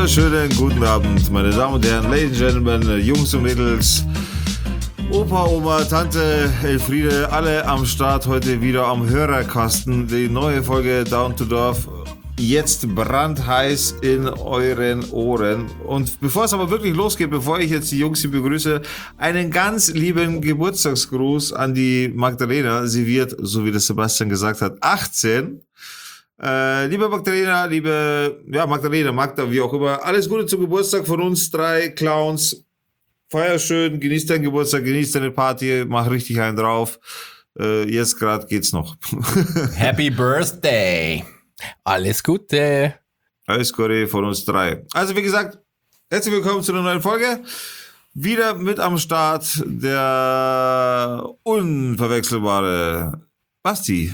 wunderschönen guten Abend, meine Damen und Herren, Ladies and Gentlemen, Jungs und Mädels, Opa, Oma, Tante, Elfriede, alle am Start, heute wieder am Hörerkasten. Die neue Folge Down to Dorf, jetzt brandheiß in euren Ohren. Und bevor es aber wirklich losgeht, bevor ich jetzt die Jungs hier begrüße, einen ganz lieben Geburtstagsgruß an die Magdalena. Sie wird, so wie das Sebastian gesagt hat, 18. Liebe Magdalena, Magdalena, Magda, wie auch immer, alles Gute zum Geburtstag von uns drei Clowns. Feier schön, genieß deinen Geburtstag, genieß deine Party, mach richtig einen drauf. Jetzt gerade geht's noch. Happy Birthday! Alles Gute! Alles Gute von uns drei. Also wie gesagt, herzlich willkommen zu einer neuen Folge. Wieder mit am Start der unverwechselbare Basti.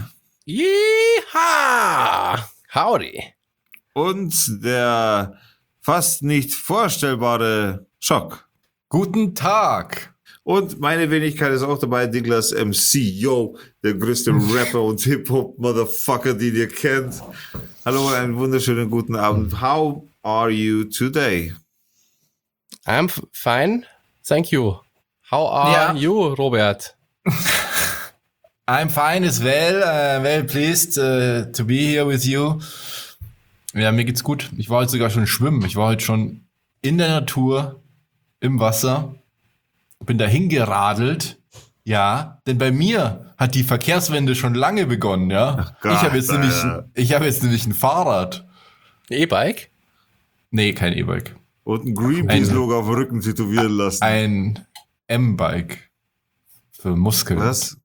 Yeeha! Howdy! Und der fast nicht vorstellbare Schock. Guten Tag! Und meine Wenigkeit ist auch dabei, Douglas MC, yo, der größte Rapper und Hip-Hop-Motherfucker, den ihr kennt. Hallo, einen wunderschönen guten Abend. How are you today? I'm fine, thank you. How are you, Robert? I'm fine as well, very pleased to be here with you. Ja, mir geht's gut. Ich war heute sogar schon schwimmen. Ich war heute schon in der Natur, im Wasser, bin dahin geradelt. Ja, denn bei mir hat die Verkehrswende schon lange begonnen, ja. Gott, ich habe jetzt nämlich ein Fahrrad. E-Bike? Nee, kein E-Bike. Und ein Greenpeace-Logo auf dem Rücken tätowieren lassen. Ein M-Bike. Für Muskeln. Was?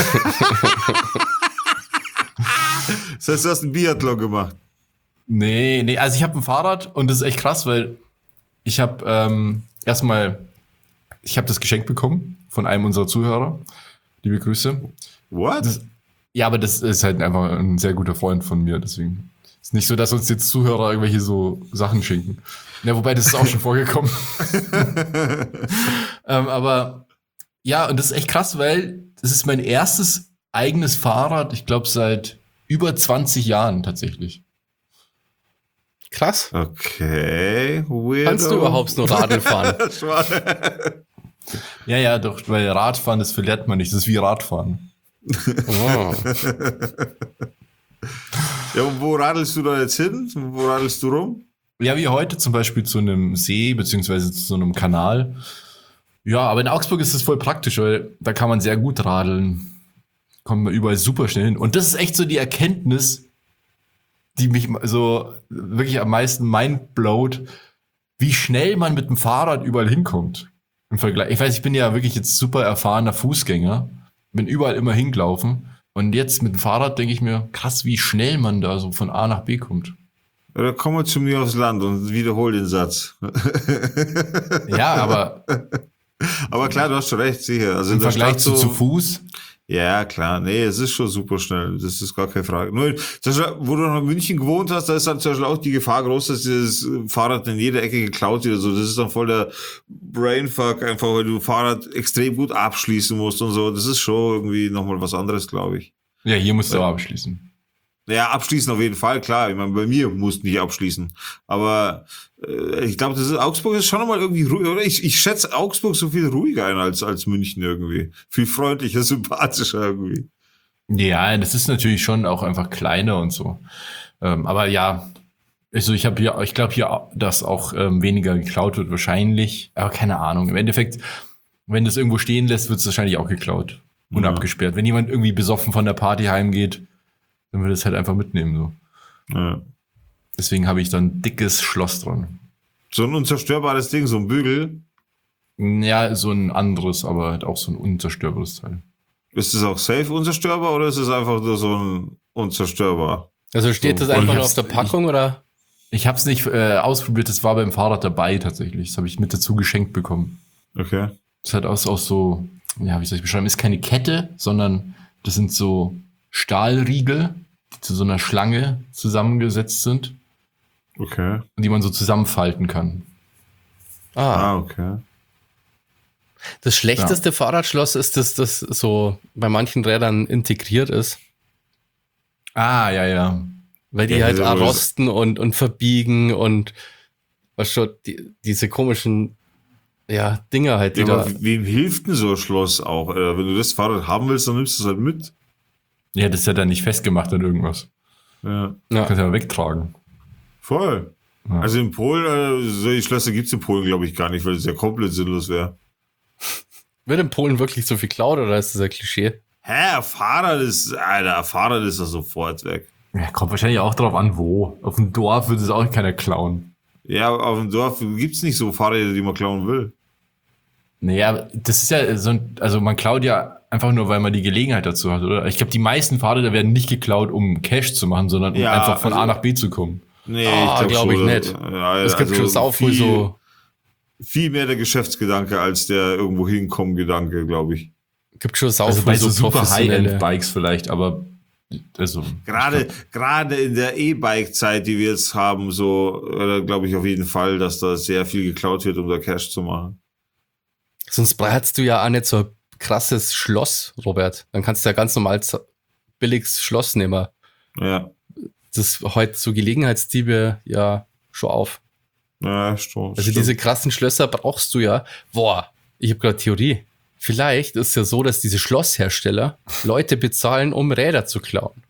Das heißt, du hast einen Biathlon gemacht? Nee, also ich habe ein Fahrrad und das ist echt krass, weil ich habe ich habe das geschenkt bekommen von einem unserer Zuhörer. Liebe Grüße. What? Aber das ist halt einfach ein sehr guter Freund von mir, deswegen ist nicht so, dass uns jetzt Zuhörer irgendwelche so Sachen schenken. Ja, wobei das ist auch schon vorgekommen. Aber ja, und das ist echt krass, weil das ist mein erstes eigenes Fahrrad, ich glaube seit über 20 Jahren tatsächlich. Krass. Okay, weirdo. Kannst du überhaupt noch Radl fahren? Ja, doch, weil Radfahren, das verlernt man nicht, das ist wie Radfahren. Oh. Ja, und wo radelst du da jetzt hin? Wo radelst du rum? Ja, wie heute zum Beispiel zu einem See, beziehungsweise zu so einem Kanal. Ja, aber in Augsburg ist das voll praktisch, weil da kann man sehr gut radeln. Kommt man überall super schnell hin. Und das ist echt so die Erkenntnis, die mich so wirklich am meisten mindblowt, wie schnell man mit dem Fahrrad überall hinkommt. Im Vergleich. Ich weiß, ich bin ja wirklich jetzt super erfahrener Fußgänger, bin überall immer hingelaufen. Und jetzt mit dem Fahrrad denke ich mir, krass, wie schnell man da so von A nach B kommt. Oder komm mal zu mir aufs Land und wiederhol den Satz. Ja, aber klar, du hast schon recht, sicher. Also im Vergleich zu Fuß. Ja, klar. Nee, es ist schon super schnell. Das ist gar keine Frage. Nur, wo du noch in München gewohnt hast, da ist dann zum Beispiel auch die Gefahr groß, dass dieses Fahrrad in jeder Ecke geklaut wird oder so. Das ist dann voll der Brainfuck, einfach weil du Fahrrad extrem gut abschließen musst und so. Das ist schon irgendwie nochmal was anderes, glaube ich. Ja, hier musst du auch abschließen. Ja, abschließen auf jeden Fall, klar. Ich meine, bei mir musst du nicht abschließen. Aber ich glaube, Augsburg ist schon nochmal irgendwie ruhig, oder? Ich schätze Augsburg so viel ruhiger ein als München irgendwie. Viel freundlicher, sympathischer irgendwie. Ja, das ist natürlich schon auch einfach kleiner und so. Aber ja, also ich glaube hier, dass auch weniger geklaut wird wahrscheinlich. Aber keine Ahnung. Im Endeffekt, wenn das irgendwo stehen lässt, wird es wahrscheinlich auch geklaut und abgesperrt. Wenn jemand irgendwie besoffen von der Party heimgeht, dann wird es halt einfach mitnehmen, so. Ja. Deswegen habe ich dann ein dickes Schloss dran. So ein unzerstörbares Ding, so ein Bügel. Ja, so ein anderes, aber halt auch so ein unzerstörbares Teil. Ist es auch safe unzerstörbar oder ist es einfach nur so ein unzerstörbar? Also steht das einfach nur auf der Packung, oder? Ich habe es nicht ausprobiert, das war beim Fahrrad dabei tatsächlich. Das habe ich mit dazu geschenkt bekommen. Okay. Das hat auch so, ja, wie soll ich beschreiben, ist keine Kette, sondern das sind so Stahlriegel, die zu so einer Schlange zusammengesetzt sind. Okay. Und die man so zusammenfalten kann. Okay. Das schlechteste Fahrradschloss ist das so bei manchen Rädern integriert ist. Ja. Weil die halt auch rosten und verbiegen und Was schon, diese komischen, ja, Dinger halt, die Ja, da. aber wem hilft denn so ein Schloss auch? Wenn du das Fahrrad haben willst, dann nimmst du es halt mit. Ja, das ist ja dann nicht festgemacht an irgendwas. Ja, Ja. Kannst ja wegtragen. voll. Ja. Also in Polen, solche Schlösser gibt es in Polen, glaube ich, gar nicht, weil es ja komplett sinnlos wäre. Wird in Polen wirklich so viel geklaut oder ist das ein Klischee? Hä, ein Fahrrad ist ja sofort weg. Ja, kommt wahrscheinlich auch drauf an, wo. Auf dem Dorf würde es auch keiner klauen. Ja, auf dem Dorf gibt es nicht so Fahrräder, die man klauen will. Naja, das ist ja so also man klaut ja einfach nur, weil man die Gelegenheit dazu hat, oder? Ich glaube, die meisten Fahrräder werden nicht geklaut, um Cash zu machen, sondern um Ja, einfach von also- A nach B zu kommen. Nee, Glaub ich schon, nicht. Ja, Es gibt also schon sau viel so, viel mehr der Geschäftsgedanke als der irgendwo hinkommen Gedanke, glaube ich. gibt schon sau Also viel bei so super professionelle- High-End-Bikes vielleicht, aber also Gerade in der E-Bike-Zeit, die wir jetzt haben, so glaube ich auf jeden Fall, dass da sehr viel geklaut wird, um da Cash zu machen. Sonst brauchst du ja auch nicht so ein krasses Schloss, Robert. Dann kannst du ja ganz normal billiges Schloss nehmen. Ja, Das heute so Gelegenheitsdiebe ja schon auf. ja, stimmt. Also diese krassen Schlösser brauchst du ja. Boah, ich habe gerade Theorie. Vielleicht ist es ja so, dass diese Schlosshersteller Leute bezahlen, um Räder zu klauen.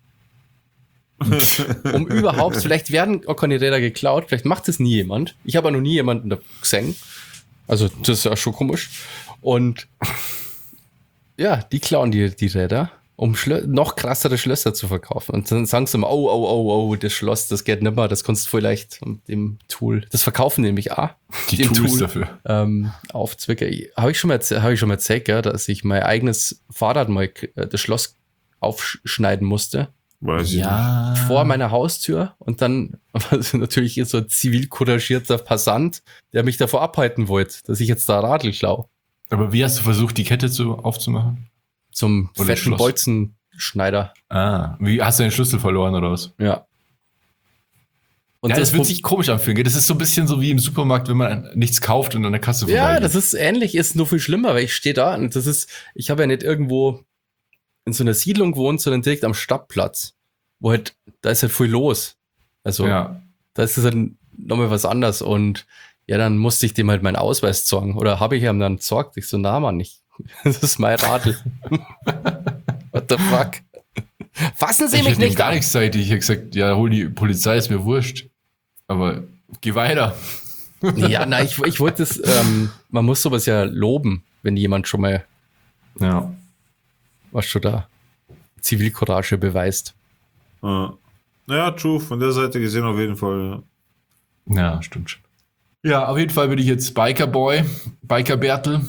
Um überhaupt, vielleicht werden auch keine Räder geklaut, vielleicht macht es nie jemand. Ich habe noch nie jemanden da gesehen. Also das ist ja schon komisch. Und ja, die klauen die Räder, um noch krassere Schlösser zu verkaufen. Und dann sagen sie immer, oh, das Schloss, das geht nicht mehr, das kannst du vielleicht mit dem Tool. Das verkaufen nämlich auch. die dem Tools Tool. dafür. Aufzwicker. Habe ich schon mal erzählt, ja, dass ich mein eigenes Fahrrad mal das Schloss aufschneiden musste. Weiß ich Ja. Vor meiner Haustür. Und dann war es natürlich so ein zivil couragierter Passant, der mich davor abhalten wollte, dass ich jetzt da Radl klau. Aber wie hast du versucht, die Kette aufzumachen? Zum Oder fetten Schloss. Bolzenschneider. Wie hast du den Schlüssel verloren oder was? Ja. Und Ja, das wird Pro- sich komisch anfühlen, gell? Das ist so ein bisschen so wie im Supermarkt, wenn man nichts kauft und an der Kasse Ja, vorbeigeht. das ist ähnlich, ist nur viel schlimmer, weil ich stehe da und ich habe ja nicht irgendwo in so einer Siedlung gewohnt, sondern direkt am Stadtplatz, wo halt, da ist halt viel los. Also, Ja. da ist es halt nochmal was anderes und ja, dann musste ich dem halt meinen Ausweis zeigen oder habe ich ihm dann gezeigt. Ich so, na Mann, das ist mein Radl. What the fuck? Fassen Sie Ich mich hätte ihm nicht gar an. nichts gesagt. Ich hätte gesagt, ja, hol die Polizei, ist mir wurscht. Aber geh weiter. Ja, na, ich wollte es, man muss sowas ja loben, wenn jemand schon mal Ja. was schon da Zivilcourage beweist. Ja, true, von der Seite gesehen auf jeden Fall. Ja, stimmt schon. Ja, auf jeden Fall bin ich jetzt Biker-Boy, Biker-Bertel.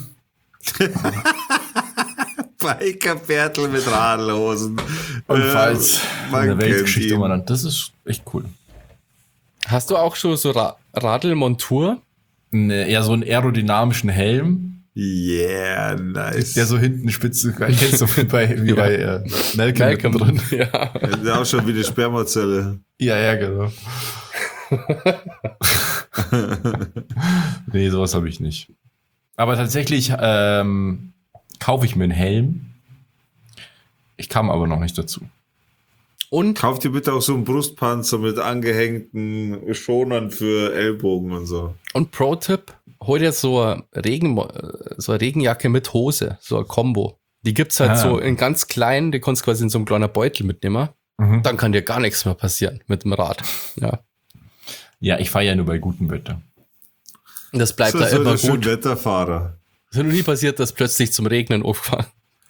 Biker-Bertel mit Radlhosen. Und falls man in der kennt Weltgeschichte ihn. umeinander. Das ist echt cool. Hast du auch schon so Radlmontur? Eher so einen aerodynamischen Helm, Yeah, nice. der so hinten spitze, kennst du wie bei Malcolm drin. Ja. Der ist auch schon wie eine Spermazelle. Ja, genau. Nee, sowas habe ich nicht. Aber tatsächlich kaufe ich mir einen Helm. Ich kam aber noch nicht dazu. Und Kauf dir bitte auch so einen Brustpanzer mit angehängten Schonern für Ellbogen und so. Pro-Tipp, hol dir so eine Regenjacke mit Hose, so ein Kombo. Die gibt's halt so in ganz klein, die kannst du quasi in so einem kleinen Beutel mitnehmen. Mhm. Dann kann dir gar nichts mehr passieren mit dem Rad. Ja. Ja, ich fahre ja nur bei gutem Wetter. Und das bleibt Das da ist so immer ein schön gut. Wetterfahrer. Es ist noch nie passiert, dass plötzlich zum Regnen aufgefahren.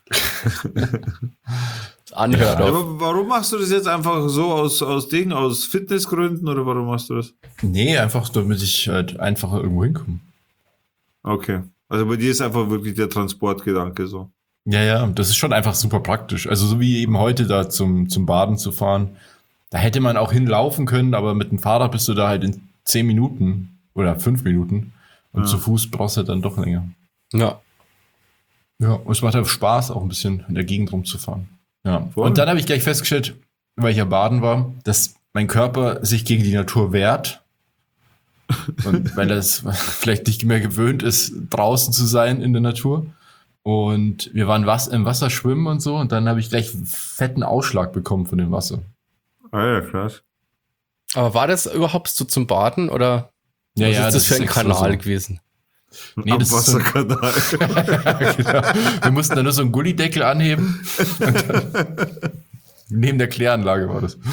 Anhört Ja, auf. aber warum machst du das jetzt einfach so aus Fitnessgründen oder warum machst du das? Nee, einfach damit ich halt einfacher irgendwo hinkomme. Okay. Also bei dir ist einfach wirklich der Transportgedanke so. Ja, das ist schon einfach super praktisch. Also so wie eben heute da zum Baden zu fahren, da hätte man auch hinlaufen können, aber mit dem Fahrrad bist du da halt in 10 Minuten oder 5 Minuten und zu Fuß brauchst du dann doch länger. Ja. Ja, und es macht halt Spaß, auch ein bisschen in der Gegend rumzufahren. Ja. Voll. Und dann habe ich gleich festgestellt, weil ich ja baden war, dass mein Körper sich gegen die Natur wehrt. Und weil er es vielleicht nicht mehr gewöhnt ist, draußen zu sein in der Natur. Und wir waren im Wasser schwimmen und so. Und dann habe ich gleich einen fetten Ausschlag bekommen von dem Wasser. Ah ja, krass. Aber war das überhaupt so zum Baden oder Ja, Was ja, ist das für ein extra Kanal so. gewesen? Nee, das ist so ein, Abwasserkanal. genau. Wir mussten da nur so einen Gullideckel anheben. Und dann, neben der Kläranlage war das.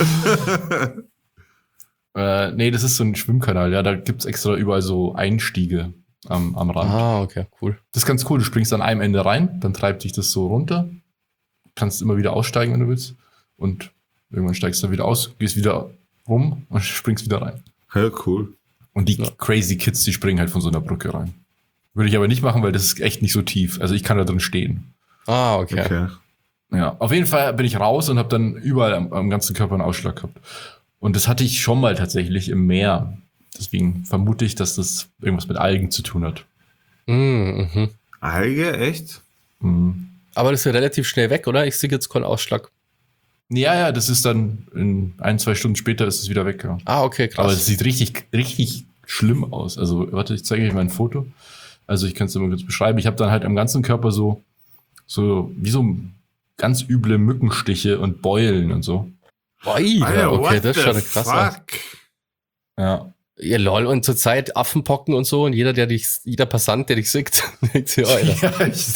Nee, das ist so ein Schwimmkanal. Ja, da gibt's extra überall so Einstiege am Rand. Ah, okay, cool. Das ist ganz cool. Du springst an einem Ende rein, dann treibt dich das so runter. Kannst immer wieder aussteigen, wenn du willst. Und irgendwann steigst du dann wieder aus, gehst wieder rum und springst wieder rein. Ja, cool. Und die crazy Kids, die springen halt von so einer Brücke rein. Würde ich aber nicht machen, weil das ist echt nicht so tief. Also ich kann da drin stehen. Ah, okay. Okay. Ja, auf jeden Fall bin ich raus und habe dann überall am ganzen Körper einen Ausschlag gehabt. Und das hatte ich schon mal tatsächlich im Meer. Deswegen vermute ich, dass das irgendwas mit Algen zu tun hat. Mhm. Alge, echt? Mhm. Aber das ist ja relativ schnell weg, oder? Ich sehe jetzt keinen Ausschlag. Ja, das ist dann in 1-2 Stunden später ist es wieder weg. Ja. Ah, okay, krass. Aber es sieht richtig, richtig schlimm aus. Also, warte, ich zeige euch mal ein Foto. Also, ich kann es dir mal kurz beschreiben. Ich habe dann halt am ganzen Körper so wie so ganz üble Mückenstiche und Beulen und so. Oi, Alter, okay, what das ist schon eine the krasse. fuck? Ja. Ja, lol, und zurzeit Affenpocken und so und jeder Passant, der dich sieht, denkt sich, Alter,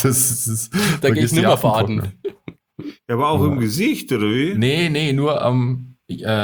da gehe ich nimmer fahren. Ja, aber auch Ja. im Gesicht, oder wie? Nee, nur am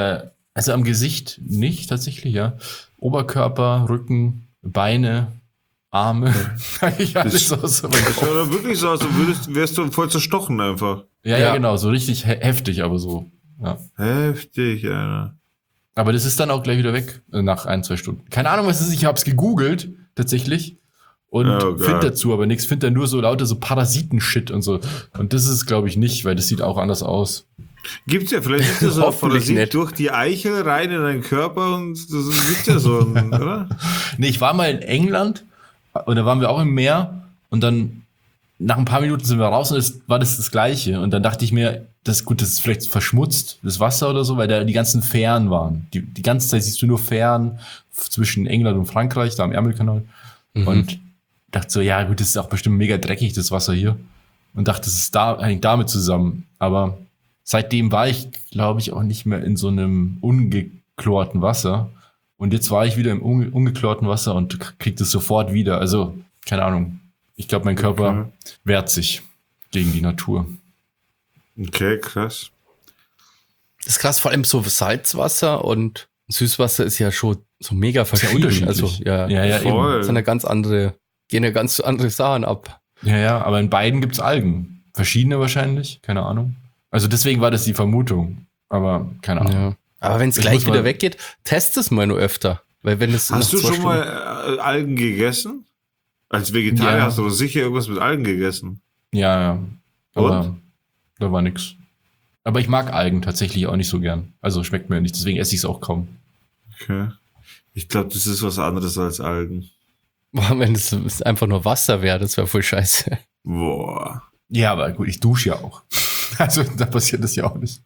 Gesicht nicht tatsächlich, ja. Oberkörper, Rücken, Beine, Arme. Eigentlich alles aus. Das schaut doch wirklich so aus, wärst du voll zerstochen einfach. Ja, Ja. genau, so richtig heftig, aber so. Ja. Heftig, Alter. Aber das ist dann auch gleich wieder weg, nach 1-2 Stunden. Keine Ahnung, was es ist, ich hab's gegoogelt, tatsächlich. Und Oh, geil. finde dazu aber nichts, finde da nur so lauter so Parasitenshit und so. Und das ist, glaube ich, nicht, weil das sieht auch anders aus. Gibt's ja, vielleicht ist das so ein Hoffentlich Parasit nicht. durch die Eichel rein in deinen Körper und das gibt's ja so, oder? Nee, ich war mal in England und da waren wir auch im Meer und dann nach ein paar Minuten sind wir raus und es war das Gleiche. Und dann dachte ich mir, das ist vielleicht verschmutzt, das Wasser oder so, weil da die ganzen Fähren waren. Die ganze Zeit siehst du nur Fähren zwischen England und Frankreich, da am Ärmelkanal. Und dachte so, ja gut, das ist auch bestimmt mega dreckig, das Wasser hier. Und dachte, das ist hängt damit zusammen. Aber seitdem war ich, glaube ich, auch nicht mehr in so einem ungeklorten Wasser. Und jetzt war ich wieder im ungeklorten Wasser und krieg das sofort wieder. Also, keine Ahnung. Ich glaube, mein Körper wehrt sich gegen die Natur. Okay, krass. Das ist krass, vor allem so Salzwasser und Süßwasser ist ja schon so mega verschieden. unterschiedlich. Also, ja, Ja, Voll. eben. das sind ja gehen ja ganz andere Sachen ab. Ja, aber in beiden gibt's Algen. Verschiedene wahrscheinlich, keine Ahnung. Also deswegen war das die Vermutung. Aber keine Ahnung. Ja. Aber wenn es Ich gleich muss wieder mal- weggeht, test es mal nur öfter. Weil wenn es Hast du nach 2 schon Stunden- mal Algen gegessen? Als Vegetarier Ja. hast du doch sicher irgendwas mit Algen gegessen. Ja. Aber Und? da war nix. Aber ich mag Algen tatsächlich auch nicht so gern. Also schmeckt mir nicht, deswegen esse ich es auch kaum. Okay. Ich glaube, das ist was anderes als Algen. Boah, wenn es einfach nur Wasser wäre, das wäre voll scheiße. Boah. Ja, aber gut, ich dusche ja auch. Also da passiert das ja auch nicht.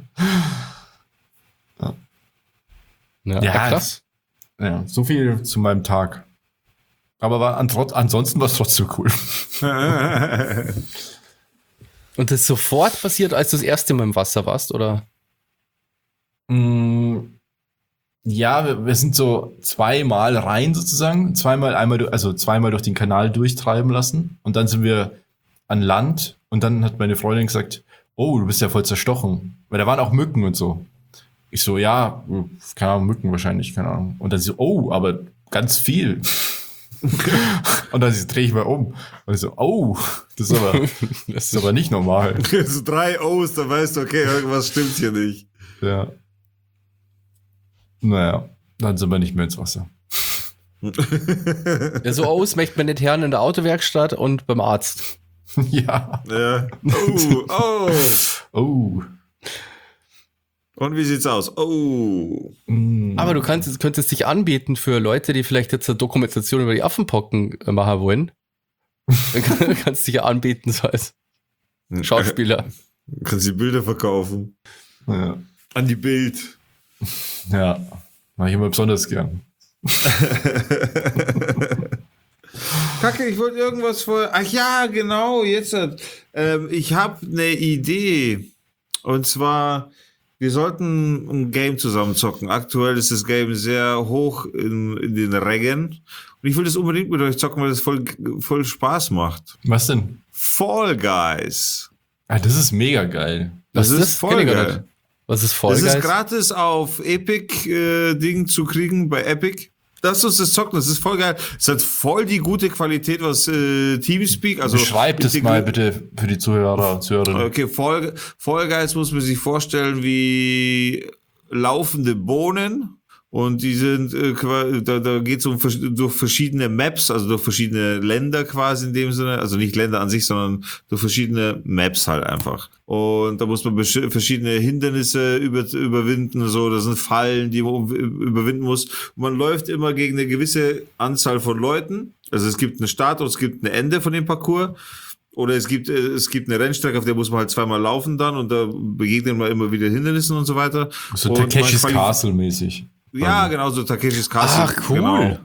Ja, Ja, krass. Ja, so viel zu meinem Tag. Aber ansonsten war es trotzdem cool. Und das sofort passiert, als du das erste Mal im Wasser warst, oder? Ja, wir sind so zweimal rein sozusagen. Zweimal durch den Kanal durchtreiben lassen. Und dann sind wir an Land. Und dann hat meine Freundin gesagt, oh, du bist ja voll zerstochen. Weil da waren auch Mücken und so. Ich so, ja, keine Ahnung, Mücken wahrscheinlich, keine Ahnung. Und dann sie so, oh, aber ganz viel. Und dann drehe ich mal um. Und ich so, oh, das ist aber nicht normal. So 3 O's, da weißt du, okay, irgendwas stimmt hier nicht. Ja. Naja, dann sind wir nicht mehr ins Wasser. Ja, so aus möchte man nicht hören in der Autowerkstatt und beim Arzt. Ja. Ja. Oh. Oh. Und wie sieht's aus? Oh. Aber du könntest dich anbieten für Leute, die vielleicht jetzt eine Dokumentation über die Affenpocken machen wollen. Dann kannst du dich ja anbieten, so als Schauspieler. Kannst die Bilder verkaufen. Ja. An die Bild. Ja. Mach ich immer besonders gern. Kacke, ich wollte irgendwas vor. Ach ja, genau, jetzt. Ich habe eine Idee. Und zwar, wir sollten ein Game zusammen zocken. Aktuell ist das Game sehr hoch in den Rängen. Und ich will das unbedingt mit euch zocken, weil das voll Spaß macht. Was denn? Fall Guys. Ah, das ist mega geil. Das Was ist voll Kenn ich gar geil. nicht. Was ist Fall Das Guys? ist gratis auf Epic-Ding zu kriegen, bei Epic. Lass uns das zocken, das ist voll geil. Es hat voll die gute Qualität, was Teamspeak, also... Beschreib das mal bitte für die Zuhörer, Zuhörerinnen. Okay, Fall Guys muss man sich vorstellen wie laufende Bohnen. Und die sind, da geht es durch verschiedene Maps, also durch verschiedene Länder quasi in dem Sinne, also nicht Länder an sich, sondern durch verschiedene Maps halt einfach. Und da muss man verschiedene Hindernisse überwinden, so, das sind Fallen, die man überwinden muss. Und man läuft immer gegen eine gewisse Anzahl von Leuten. Also es gibt einen Start und es gibt ein Ende von dem Parcours. Oder es gibt eine Rennstrecke, auf der muss man halt zweimal laufen dann und da begegnet man immer wieder Hindernissen und so weiter. So Und Takeshis man Castle mäßig. Ja, genau, so Takeshis Castle. Ach, cool. Genau.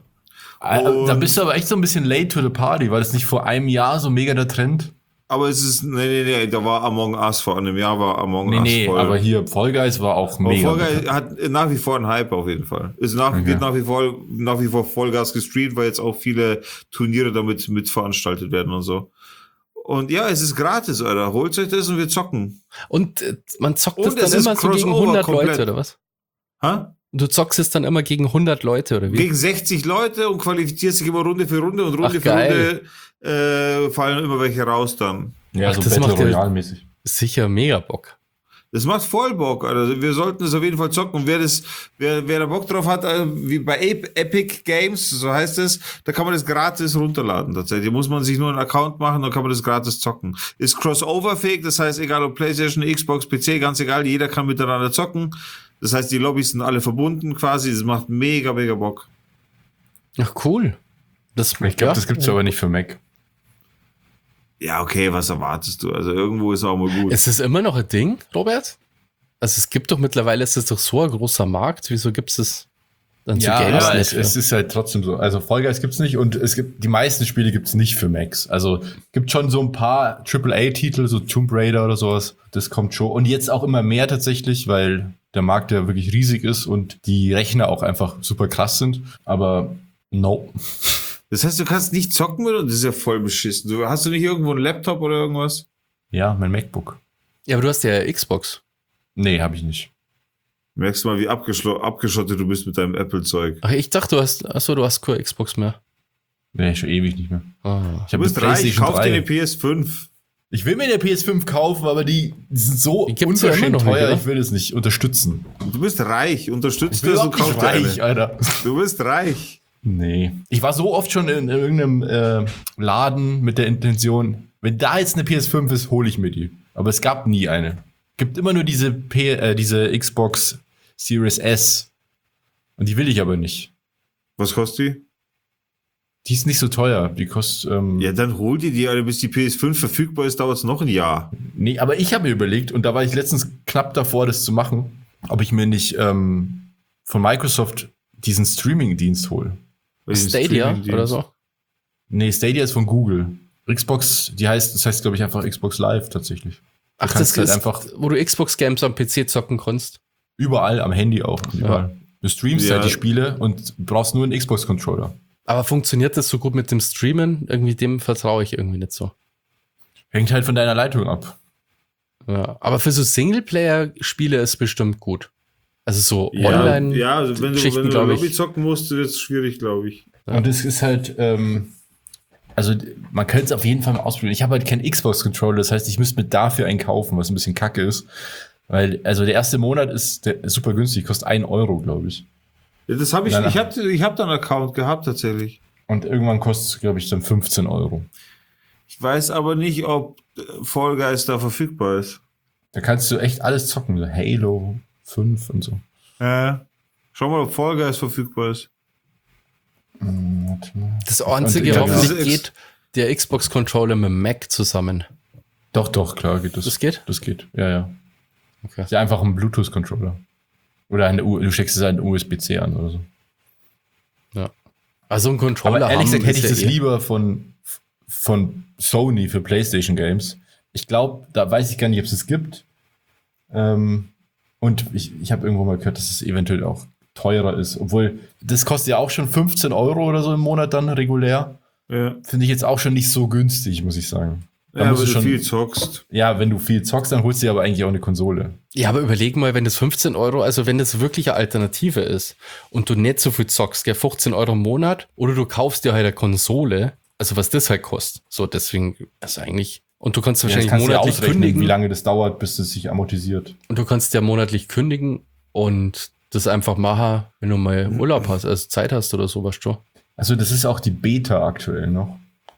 Da bist du aber echt so ein bisschen late to the party. War das nicht vor einem Jahr so mega der Trend? Aber es ist, nee, da war Among Us, vor einem Jahr war Among Us voll. Aber hier Fall Guys war auch mega. Fall Guys hat nach wie vor einen Hype auf jeden Fall. Wird nach wie vor Vollgas gestreamt, weil jetzt auch viele Turniere damit mitveranstaltet werden und so. Und ja, es ist gratis, Alter. Holt euch das und wir zocken. Und man zockt Und das es dann ist immer so gegen Crossover 100 komplett. Leute, oder was? Ha? Du zockst es dann immer gegen 100 Leute, oder wie? Gegen 60 Leute und qualifizierst sich immer Runde für Runde und Runde Ach, für geil. Runde fallen immer welche raus dann. Ja, Ach, so das Battle macht ja- Royale mäßig. Sicher mega Bock. Das macht voll Bock, Alter. Wir sollten das auf jeden Fall zocken. Und wer da Bock drauf hat, wie bei Epic Games, so heißt es, da kann man das gratis runterladen tatsächlich. Muss man sich nur einen Account machen, dann kann man das gratis zocken. Ist crossover-fähig, das heißt, egal ob PlayStation, Xbox, PC, ganz egal, jeder kann miteinander zocken. Das heißt, die Lobbys sind alle verbunden quasi. Das macht mega, mega Bock. Ach, cool. Ich glaube, das gibt's aber nicht für Mac. Ja, okay, was erwartest du? Also irgendwo ist auch mal gut. Ist es immer noch ein Ding, Robert? Also es gibt doch mittlerweile, ist es doch so ein großer Markt. Wieso gibt es dann zu Games aber nicht? es ist halt trotzdem so. Also Fall Guys gibt's nicht und die meisten Spiele gibt's nicht für Macs. Also gibt schon so ein paar AAA-Titel, so Tomb Raider oder sowas. Das kommt schon. Und jetzt auch immer mehr tatsächlich, weil der Markt ja wirklich riesig ist und die Rechner auch einfach super krass sind. Aber no. Das heißt, du kannst nicht zocken mit uns? Das ist ja voll beschissen. Hast du nicht irgendwo einen Laptop oder irgendwas? Ja, mein MacBook. Ja, aber du hast ja Xbox. Nee, habe ich nicht. Merkst du mal, wie abgeschottet du bist mit deinem Apple-Zeug. Ach, ich dachte, du hast keine Xbox mehr. Nee, schon ewig nicht mehr. Ah. Ich Du habe bist reich, kauf dir eine PS5. Ich will mir eine PS5 kaufen, aber die sind so Die gibt's ja immer unverschämt noch nicht, teuer, oder? ich will das nicht unterstützen. Du bist reich, unterstützt Ich bin das und überhaupt kauf nicht dir reich, eine. Alter. Du bist reich. Nee. Ich war so oft schon in irgendeinem Laden mit der Intention, wenn da jetzt eine PS5 ist, hole ich mir die. Aber es gab nie eine. Gibt immer nur diese Xbox Series S. Und die will ich aber nicht. Was kostet die? Die ist nicht so teuer. Die kostet. Ja, dann hol dir die, Alter, bis die PS5 verfügbar ist, dauert es noch ein Jahr. Nee, aber ich habe mir überlegt, und da war ich letztens knapp davor, das zu machen, ob ich mir nicht von Microsoft diesen Streaming-Dienst hole. Stadia Streaming-Dienst. oder so? Nee, Stadia ist von Google. Xbox, das heißt, glaube ich, einfach Xbox Live tatsächlich. Du Ach, kannst das halt ist, einfach wo du Xbox-Games am PC zocken kannst. überall, am Handy auch. Überall. Du streamst Ja. halt die Spiele und brauchst nur einen Xbox-Controller. Aber funktioniert das so gut mit dem Streamen? Irgendwie dem vertraue ich irgendwie nicht so. Hängt halt von deiner Leitung ab. Ja, aber für so Singleplayer-Spiele ist bestimmt gut. Also so Ja, online. ja, also wenn du Geschichten, glaub Lobby ich. zocken musst, wird es schwierig, glaube ich. Ja. Und es ist halt, also man könnte es auf jeden Fall mal ausprobieren. Ich habe halt keinen Xbox-Controller, das heißt, ich müsste mir dafür einen kaufen, was ein bisschen kacke ist. Weil, also der erste Monat ist super günstig, kostet 1 Euro, glaube ich. Ja, das habe ich, Nein, ich hab da einen Account gehabt tatsächlich. Und irgendwann kostet es, glaube ich, dann 15 Euro. Ich weiß aber nicht, ob Fall Guys da verfügbar ist. Da kannst du echt alles zocken, so Halo 5 und so. Schau mal, ob Fall Guys verfügbar ist. Warte mal. Das Einzige, Und- ja, hoffentlich das- geht der Xbox-Controller mit dem Mac zusammen. Doch, klar geht das. Das geht? Das geht, ja. Okay. Ist ja einfach ein Bluetooth-Controller. Oder du steckst es halt einen USB-C an oder so. Ja. Also ein Controller Aber ehrlich gesagt hätte ich ist das ja lieber von Sony für PlayStation Games. Ich glaube, da weiß ich gar nicht, ob es das gibt. Und ich habe irgendwo mal gehört, dass es eventuell auch teurer ist. Obwohl, das kostet ja auch schon 15 Euro oder so im Monat dann regulär. Ja. Finde ich jetzt auch schon nicht so günstig, muss ich sagen. Da Ja, musst wenn du du schon, viel zockst. ja, wenn du viel zockst, dann holst du dir aber eigentlich auch eine Konsole. Ja, aber überleg mal, wenn das 15 Euro, also wenn das wirklich eine Alternative ist und du nicht so viel zockst, gell, 15 Euro im Monat, oder du kaufst dir halt eine Konsole, also was das halt kostet. So, deswegen, also eigentlich, und du kannst wahrscheinlich kannst du ja monatlich ausrechnen, kündigen. wie lange das dauert, bis es sich amortisiert. Und du kannst ja monatlich kündigen und das einfach machen, wenn du mal Urlaub hast, also Zeit hast oder sowas schon. Also das ist auch die Beta aktuell noch.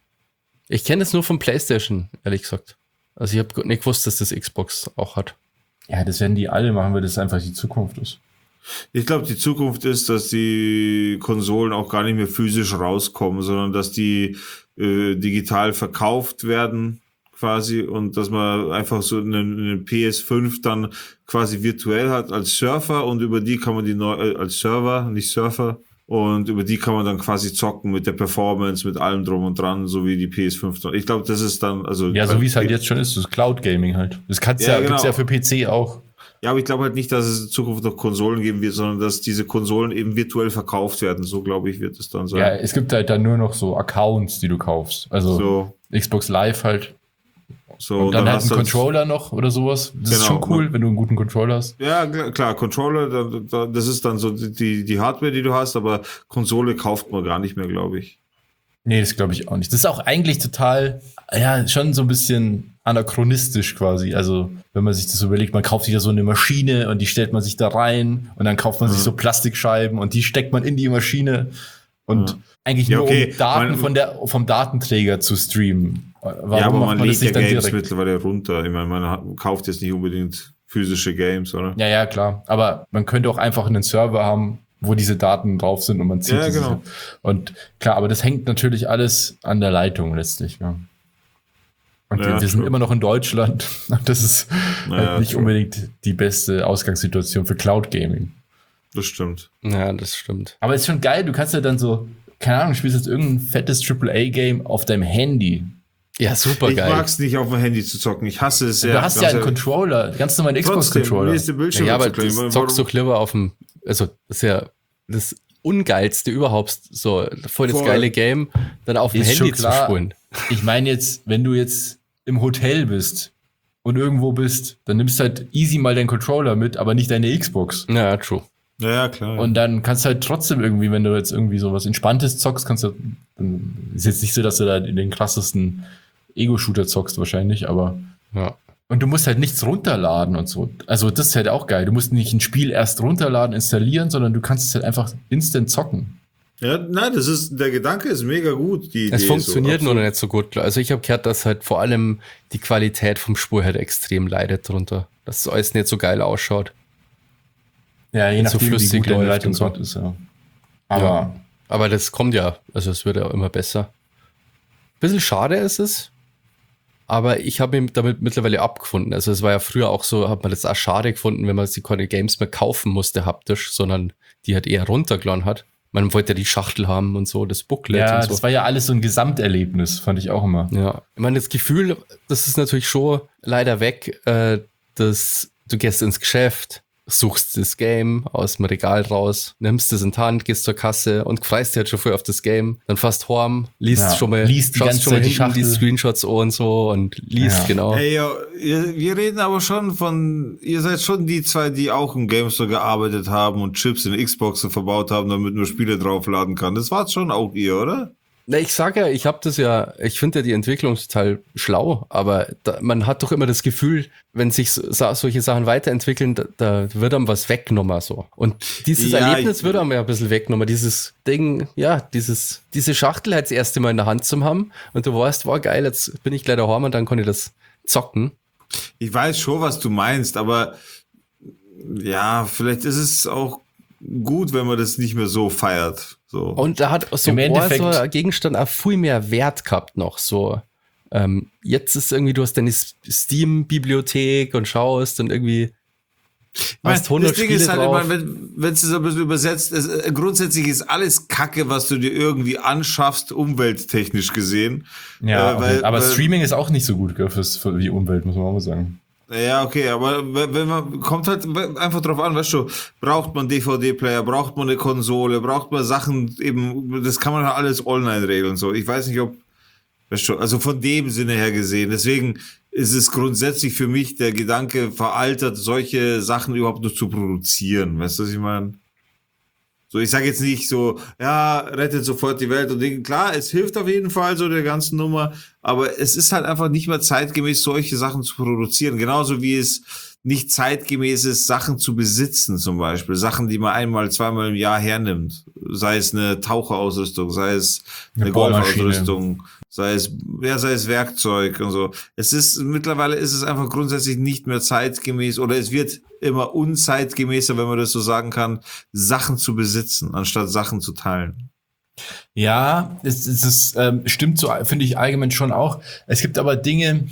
Ich kenne es nur von PlayStation, ehrlich gesagt. Also ich habe nicht gewusst, dass das Xbox auch hat. Ja, das werden die alle machen, weil das einfach die Zukunft ist. Ich glaube, die Zukunft ist, dass die Konsolen auch gar nicht mehr physisch rauskommen, sondern dass die digital verkauft werden quasi und dass man einfach so eine PS5 dann quasi virtuell hat als Surfer und über die kann man die als Server, nicht Surfer, und über die kann man dann quasi zocken mit der Performance, mit allem drum und dran, so wie die PS5. Ich glaube, das ist dann, also. Ja, so wie es halt jetzt schon ist, das Cloud Gaming halt. Das kann's ja, genau. gibt's ja für PC auch. Ja, aber ich glaube halt nicht, dass es in Zukunft noch Konsolen geben wird, sondern dass diese Konsolen eben virtuell verkauft werden. So, glaube ich, wird es dann sein. Ja, es gibt halt dann nur noch so Accounts, die du kaufst. Also So. Xbox Live halt. So, Und dann halt hast einen du Controller noch oder sowas. Das ist Genau. schon cool, wenn du einen guten Controller hast. Ja, klar, Controller, das ist dann so die Hardware, die du hast, aber Konsole kauft man gar nicht mehr, glaube ich. Nee, das glaube ich auch nicht. Das ist auch eigentlich total, ja, schon so ein bisschen anachronistisch quasi. Also, wenn man sich das überlegt, man kauft sich ja so eine Maschine und die stellt man sich da rein und dann kauft man sich so Plastikscheiben und die steckt man in die Maschine und eigentlich Ja, nur okay. um Daten vom Datenträger zu streamen. Warum ja, aber macht man das lädt ja nicht dann Games direkt? mittlerweile runter. Ich meine, kauft jetzt nicht unbedingt physische Games, oder? Ja, ja, klar. Aber man könnte auch einfach einen Server haben, wo diese Daten drauf sind und man zieht Ja, diese. genau. Und klar, aber das hängt natürlich alles an der Leitung letztlich. Ja. Und Ja, wir sind true. immer noch in Deutschland. Und das ist Ja, halt nicht true. unbedingt die beste Ausgangssituation für Cloud Gaming. Das stimmt. Ja, das stimmt. Aber es ist schon geil, du kannst ja dann so, keine Ahnung, spielst jetzt irgendein fettes AAA-Game auf deinem Handy. Ja, super Ich geil. mag es nicht, auf dem Handy zu zocken. Ich hasse es sehr. Du hast ja einen Controller, ganz normalen Trotzdem, mir Xbox-Controller. ist der Bildschirm Ja, aber zu klein. das Warum- zockst du lieber auf dem, also das ist ja das Ungeilste überhaupt, so voll das Voll. geile Game, dann auf dem Ist Handy schon klar. zu spielen. Ich meine jetzt, wenn du jetzt im Hotel bist und irgendwo bist, dann nimmst du halt easy mal deinen Controller mit, aber nicht deine Xbox. Ja, true. Ja, klar. Und dann kannst du halt trotzdem irgendwie, wenn du jetzt irgendwie so was Entspanntes zockst, kannst du, ist jetzt nicht so, dass du da in den krassesten Ego-Shooter zockst wahrscheinlich, aber Ja. und du musst halt nichts runterladen und so. Also das ist halt auch geil. Du musst nicht ein Spiel erst runterladen, installieren, sondern du kannst es halt einfach instant zocken. Ja, nein, der Gedanke ist mega gut. Die Es Idee funktioniert so, nur noch nicht so gut. Also ich habe gehört, dass halt vor allem die Qualität vom Spur halt extrem leidet drunter. Dass es alles nicht so geil ausschaut. Ja, je So nachdem, wie flüssig gut deine läuft Leitung und so. dort ist, ja. Aber Ja. Aber das kommt ja, also es wird ja immer besser. Bisschen schade ist es, aber ich habe mich damit mittlerweile abgefunden. Also es war ja früher auch so, hat man das auch schade gefunden, wenn man sich keine Games mehr kaufen musste haptisch, sondern die halt eher runtergeladen hat. Man wollte ja die Schachtel haben und so, das Booklet ja, und so. das war ja alles so ein Gesamterlebnis, fand ich auch immer. Ja, ich meine, das Gefühl, das ist natürlich schon leider weg, dass du gehst ins Geschäft, suchst das Game aus dem Regal raus, nimmst es in die Hand, gehst zur Kasse und freust dich halt schon voll auf das Game. Dann fährst heim, liest Ja, schon mal, liest die schaust ganze schon mal Zeit die hinten die Schachtel. Screenshots an und so und liest, Ja. genau. Ey, ja, wir reden aber schon ihr seid schon die zwei, die auch im Game Store gearbeitet haben und Chips in Xboxen verbaut haben, damit man Spiele draufladen kann. Das war's schon auch ihr, oder? Na, ich sag ja, ich finde ja die Entwicklung total schlau, aber man hat doch immer das Gefühl, wenn sich solche Sachen weiterentwickeln, da wird einem was weggenommen so. Und dieses Ja, Erlebnis wird einem ja ein bisschen weggenommen. Dieses Ding, ja, diese Schachtel halt das erste Mal in der Hand zu haben und du weißt, wow, geil, jetzt bin ich gleich daheim und dann kann ich das zocken. Ich weiß schon, was du meinst, aber ja, vielleicht ist es auch gut, wenn man das nicht mehr so feiert. So. Und da hat so, Im Endeffekt- so ein Gegenstand auch viel mehr Wert gehabt noch. So, jetzt ist irgendwie, du hast deine Steam-Bibliothek und schaust und irgendwie hast 100 das Ding Spiele ist halt drauf. immer, wenn es so ein bisschen übersetzt, grundsätzlich ist alles Kacke, was du dir irgendwie anschaffst, umwelttechnisch gesehen. Ja, weil aber Streaming ist auch nicht so gut, gell, für die Umwelt, muss man auch mal sagen. Ja, okay, aber wenn man, kommt halt einfach drauf an, weißt du, braucht man DVD-Player, braucht man eine Konsole, braucht man Sachen eben, das kann man halt alles online regeln, so. Ich weiß nicht, ob, weißt du, also von dem Sinne her gesehen, deswegen ist es grundsätzlich für mich der Gedanke veraltet, solche Sachen überhaupt nur zu produzieren, weißt du, was ich meine? So, ich sage jetzt nicht so, ja, rettet sofort die Welt und Dinge. Klar, es hilft auf jeden Fall so der ganzen Nummer, aber es ist halt einfach nicht mehr zeitgemäß, solche Sachen zu produzieren. Genauso wie es nicht zeitgemäß ist, Sachen zu besitzen zum Beispiel. Sachen, die man einmal, zweimal im Jahr hernimmt. Sei es eine Taucherausrüstung, sei es eine Golfausrüstung, sei es Werkzeug und so. Mittlerweile ist es einfach grundsätzlich nicht mehr zeitgemäß oder es wird immer unzeitgemäßer, wenn man das so sagen kann, Sachen zu besitzen, anstatt Sachen zu teilen. Ja, es stimmt so, finde ich allgemein schon auch. Es gibt aber Dinge,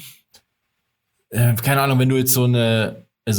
keine Ahnung, wenn du jetzt so ein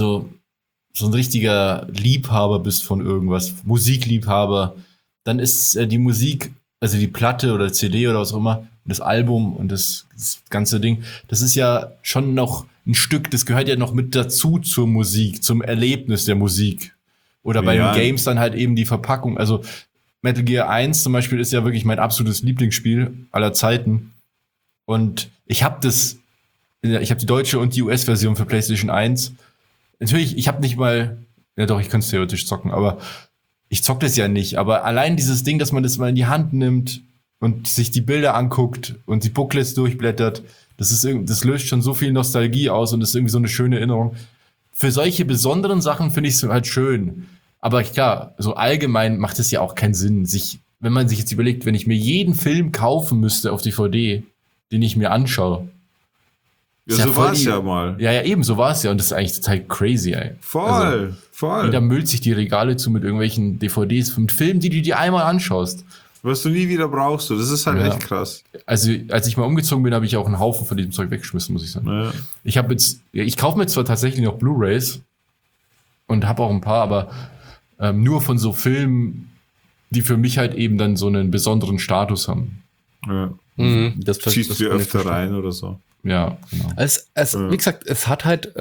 richtiger Liebhaber bist von irgendwas, Musikliebhaber, dann ist die Musik, also die Platte oder CD oder was auch immer, das Album und das ganze Ding, das ist ja schon noch ein Stück, das gehört ja noch mit dazu zur Musik, zum Erlebnis der Musik. Oder bei den Games dann halt eben die Verpackung. Also Metal Gear 1 zum Beispiel ist ja wirklich mein absolutes Lieblingsspiel aller Zeiten. Und ich habe die deutsche und die US-Version für PlayStation 1. Natürlich, ich habe nicht mal, ja doch, ich könnte es theoretisch zocken, aber ich zock das ja nicht. Aber allein dieses Ding, dass man das mal in die Hand nimmt und sich die Bilder anguckt und die Booklets durchblättert, das löst schon so viel Nostalgie aus und ist irgendwie so eine schöne Erinnerung. Für solche besonderen Sachen finde ich es halt schön. Aber klar, so allgemein macht es ja auch keinen Sinn, wenn man sich jetzt überlegt, wenn ich mir jeden Film kaufen müsste auf DVD, den ich mir anschaue. Ja, so war es ja mal. Ja, eben, so war es ja. Und das ist eigentlich total crazy, ey. Voll. Jeder müllt sich die Regale zu mit irgendwelchen DVDs mit Filmen, die du dir einmal anschaust. Was du nie wieder brauchst. Das ist halt echt krass. Also, als ich mal umgezogen bin, habe ich auch einen Haufen von diesem Zeug weggeschmissen, muss ich sagen. Ja. Ich kaufe mir zwar tatsächlich noch Blu-Rays und habe auch ein paar, aber nur von so Filmen, die für mich halt eben dann so einen besonderen Status haben. Ja. Das ziehst du öfter rein oder so. Ja, genau. Wie gesagt, es hat halt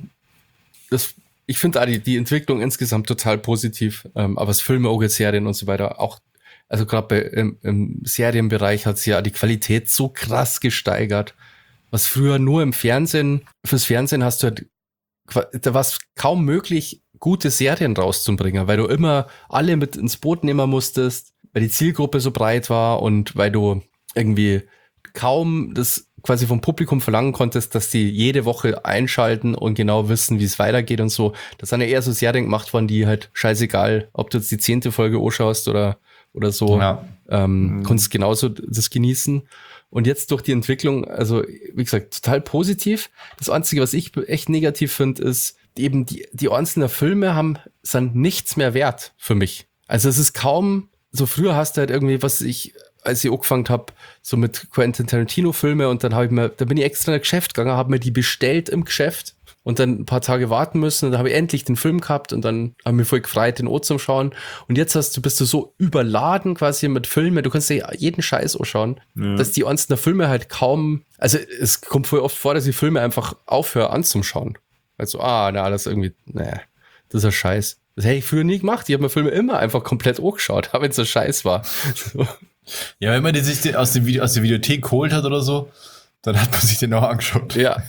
ich finde die Entwicklung insgesamt total positiv, aber es Filme, auch Serien und so weiter auch. Also gerade im Serienbereich hat sich ja die Qualität so krass gesteigert. Was früher nur fürs Fernsehen hast du halt, da war es kaum möglich, gute Serien rauszubringen, weil du immer alle mit ins Boot nehmen musstest, weil die Zielgruppe so breit war und weil du irgendwie kaum das quasi vom Publikum verlangen konntest, dass die jede Woche einschalten und genau wissen, wie es weitergeht und so. Das sind ja eher so Serien gemacht worden, die halt scheißegal, ob du jetzt die 10. Folge anschaust oder so, konntest genauso das genießen. Und jetzt durch die Entwicklung, also wie gesagt, total positiv. Das Einzige, was ich echt negativ finde, ist eben die einzelnen Filme sind nichts mehr wert für mich. Also es ist kaum, so früher hast du halt irgendwie, als ich angefangen habe, so mit Quentin Tarantino-Filme und dann bin ich extra in ein Geschäft gegangen, habe mir die bestellt im Geschäft und dann ein paar Tage warten müssen und dann habe ich endlich den Film gehabt und dann habe ich mich voll gefreut, den zum Schauen. Und jetzt bist du so überladen quasi mit Filmen, du kannst dir jeden Scheiß anschauen, dass die einzelnen Filme halt kaum, also es kommt voll oft vor, dass die Filme einfach aufhören anzuschauen. Also, das ist ein Scheiß. Das hätte ich früher nie gemacht. Ich habe mir Filme immer einfach komplett angeschaut, wenn es so Scheiß war. So. Ja, wenn man den sich aus der Videothek geholt hat oder so, dann hat man sich den auch angeschaut. Ja.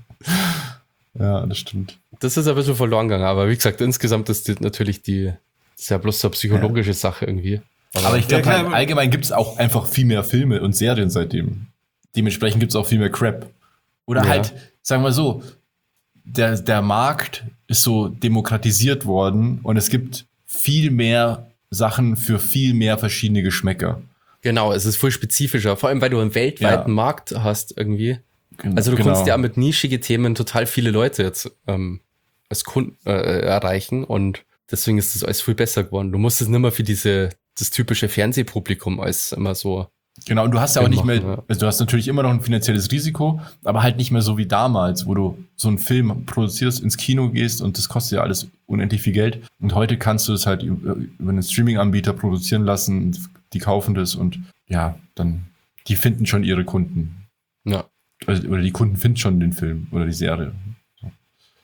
Ja, das stimmt. Das ist ein bisschen verloren gegangen, aber wie gesagt, insgesamt ist das natürlich ist ja bloß so eine psychologische Sache irgendwie. Aber ich glaube, allgemein gibt es auch einfach viel mehr Filme und Serien seitdem. Dementsprechend gibt es auch viel mehr Crap. Oder halt, sagen wir so, der Markt ist so demokratisiert worden und es gibt viel mehr Sachen für viel mehr verschiedene Geschmäcker. Genau, es ist viel spezifischer, vor allem weil du einen weltweiten Markt hast irgendwie. Also du kannst ja mit nischige Themen total viele Leute jetzt als Kunden erreichen und deswegen ist das alles viel besser geworden. Du musst es nicht mehr für das typische Fernsehpublikum als immer so. Genau, und du hast ja auch nicht mehr, also du hast natürlich immer noch ein finanzielles Risiko, aber halt nicht mehr so wie damals, wo du so einen Film produzierst, ins Kino gehst und das kostet ja alles unendlich viel Geld. Und heute kannst du es halt über einen Streaming-Anbieter produzieren lassen, die kaufen das und die finden schon ihre Kunden. Ja. Oder die Kunden finden schon den Film oder die Serie. So.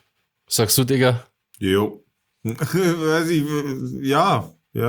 Sagst du, Digga? Jo. Weiß ich, ja.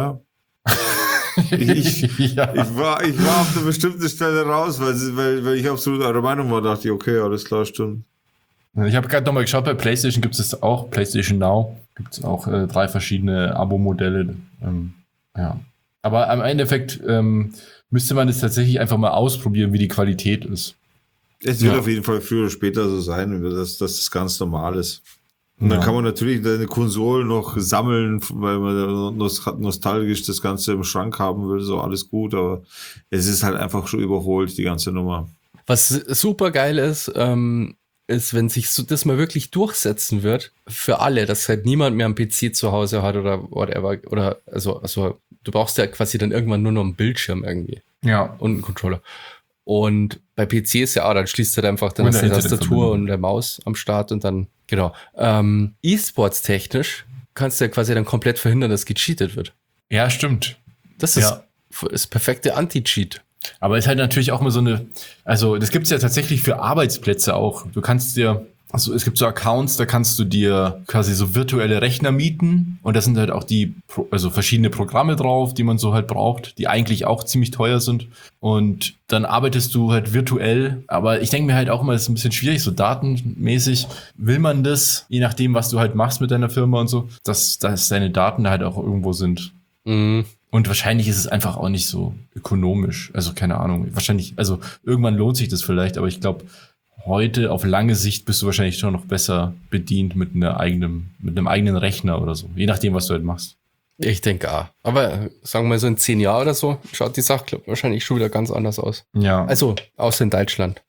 Ich war auf eine bestimmte Stelle raus, weil ich absolut eurer Meinung war, dachte ich, okay, alles klar, stimmt. Ich habe gerade nochmal geschaut, bei PlayStation gibt es auch, PlayStation Now, gibt es auch 3 verschiedene Abo-Modelle. Ja. Aber am Endeffekt müsste man es tatsächlich einfach mal ausprobieren, wie die Qualität ist. Es wird auf jeden Fall früher oder später so sein, dass das ganz normal ist. Und dann kann man natürlich deine Konsole noch sammeln, weil man nostalgisch das Ganze im Schrank haben will, so alles gut, aber es ist halt einfach schon überholt, die ganze Nummer. Was super geil ist, ist, wenn sich so das mal wirklich durchsetzen wird für alle, dass halt niemand mehr einen PC zu Hause hat oder whatever. Oder also du brauchst ja quasi dann irgendwann nur noch einen Bildschirm irgendwie. Ja. Und einen Controller. Und bei PC ist ja auch, dann schließt du halt einfach dann die Tastatur und der Maus am Start und dann, genau. E-Sports technisch kannst du ja quasi dann komplett verhindern, dass gecheatet wird. Ja, stimmt. Das ist das perfekte Anti-Cheat. Aber es ist halt natürlich auch mal so eine, also das gibt es ja tatsächlich für Arbeitsplätze auch. Du kannst dir, also es gibt so Accounts, da kannst du dir quasi so virtuelle Rechner mieten und da sind halt auch also verschiedene Programme drauf, die man so halt braucht, die eigentlich auch ziemlich teuer sind und dann arbeitest du halt virtuell, aber ich denke mir halt auch immer, das ist ein bisschen schwierig, so datenmäßig, will man das, je nachdem, was du halt machst mit deiner Firma und so, dass deine Daten halt auch irgendwo sind. Mhm. Und wahrscheinlich ist es einfach auch nicht so ökonomisch. Also keine Ahnung. Wahrscheinlich, also irgendwann lohnt sich das vielleicht, aber ich glaube, heute auf lange Sicht bist du wahrscheinlich schon noch besser bedient mit einem eigenen Rechner oder so. Je nachdem, was du halt machst. Ich denke auch. Aber sagen wir mal so in 10 Jahren oder so, schaut die Sache wahrscheinlich schon wieder ganz anders aus. Ja. Also, außer in Deutschland.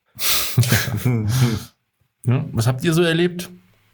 Ja, was habt ihr so erlebt?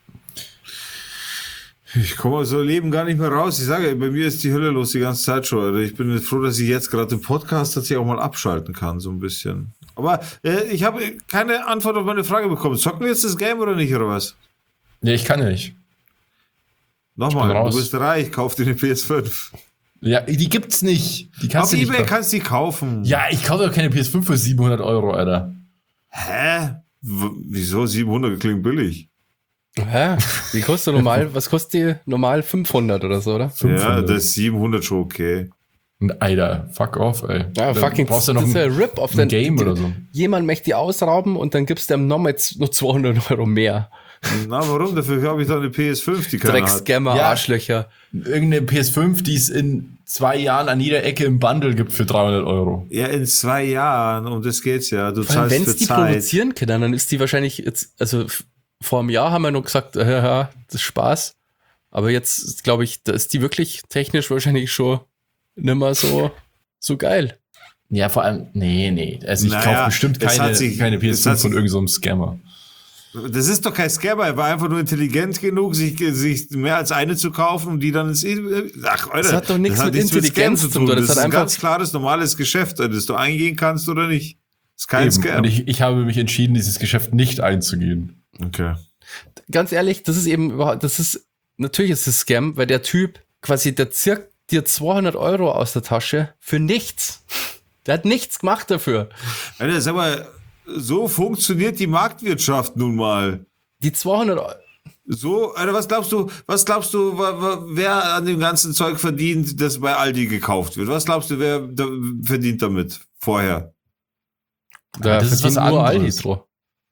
Ich komme aus so Leben gar nicht mehr raus. Ich sage, bei mir ist die Hölle los die ganze Zeit schon. Also ich bin froh, dass ich jetzt gerade im Podcast tatsächlich auch mal abschalten kann, so ein bisschen. Aber ich habe keine Antwort auf meine Frage bekommen. Zocken wir jetzt das Game oder nicht, oder was? Ja, ich kann ja nicht. Nochmal, du bist reich, kauf dir eine PS5. Ja, die gibt's nicht. Die kannst auf du nicht eBay kannst du die kaufen. Ja, ich kaufe doch keine PS5 für 700 €, Alter. Hä? Wieso? 700 klingt billig. Hä? Wie kostet normal? Was kostet die normal? 500 oder so, oder? 500. Ja, das ist 700 schon okay. Alter, fuck off, ey. Ja, fucking, brauchst du noch das ist ein Rip auf ein Game oder so. Jemand möchte die ausrauben und dann gibst du dem nochmal noch 200 € mehr. Na, warum? Dafür habe ich doch eine PS5, die keiner hat. Dreckscammer, Ja. Arschlöcher. Irgendeine PS5, die es in 2 Jahren an jeder Ecke im Bundle gibt für 300 €. Ja, in 2 Jahren, um das geht's ja. Du Vor allem, zahlst wenn für es die Zeit. produzieren können, dann ist die wahrscheinlich jetzt, also vor einem Jahr haben wir noch gesagt, ja, das ist Spaß. Aber jetzt, glaube ich, da ist die wirklich technisch wahrscheinlich schon nicht mehr so geil. Ja, vor allem, nee. Also ich kaufe bestimmt keine PS5 von irgendeinem so Scammer. Das ist doch kein Scammer, er war einfach nur intelligent genug, sich mehr als eine zu kaufen und die dann ins... Ach, Alter, das hat doch nichts mit Intelligenz zu tun. Das hat ist ein einfach ganz klares, normales Geschäft, das du eingehen kannst oder nicht. Das ist kein Scam. Und ich habe mich entschieden, dieses Geschäft nicht einzugehen. Okay. Ganz ehrlich, natürlich ist es Scam, weil der Typ quasi, der zirkt dir 200 € aus der Tasche für nichts. Der hat nichts gemacht dafür. Alter, sag mal, so funktioniert die Marktwirtschaft nun mal. Die 200 €. So, Alter, was glaubst du, wer an dem ganzen Zeug verdient, das bei Aldi gekauft wird? Was glaubst du, wer verdient damit vorher? Da das ist was nur Aldi anderes. drauf.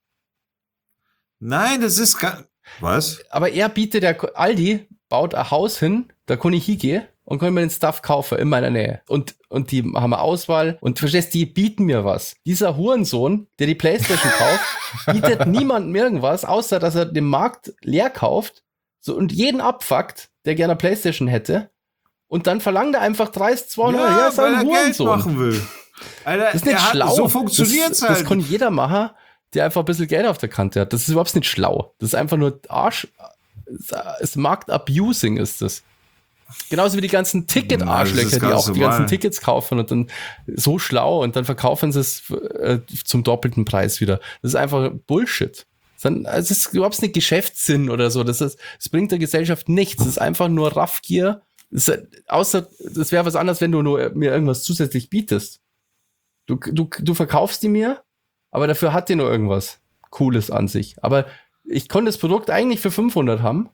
Nein, das ist was? Aber Aldi baut ein Haus hin, da kann ich hingehen und kann mir den Stuff kaufen in meiner Nähe. Und die haben eine Auswahl und verstehst, die bieten mir was. Dieser Hurensohn, der die Playstation kauft, bietet niemandem irgendwas, außer dass er den Markt leer kauft und jeden abfuckt, der gerne eine Playstation hätte. Und dann verlangt er einfach 30, 200 €. Ja, ist weil ein er Geld Hurensohn. machen will. Alter, Das ist nicht schlau. So funktioniert's das halt. Das kann jeder machen, der einfach ein bisschen Geld auf der Kante hat. Das ist überhaupt nicht schlau. Das ist einfach nur das Markt-Abusing ist das. Genauso wie die ganzen Ticket-Arschlöcher, die auch die ganzen Tickets kaufen und dann so schlau und dann verkaufen sie es zum doppelten Preis wieder. Das ist einfach Bullshit. Es ist überhaupt nicht Geschäftssinn oder so. Das bringt der Gesellschaft nichts. Das ist einfach nur Raffgier. Das wäre was anderes, wenn du nur mir irgendwas zusätzlich bietest. Du verkaufst die mir, aber dafür hat die nur irgendwas Cooles an sich. Aber ich konnte das Produkt eigentlich für 500 haben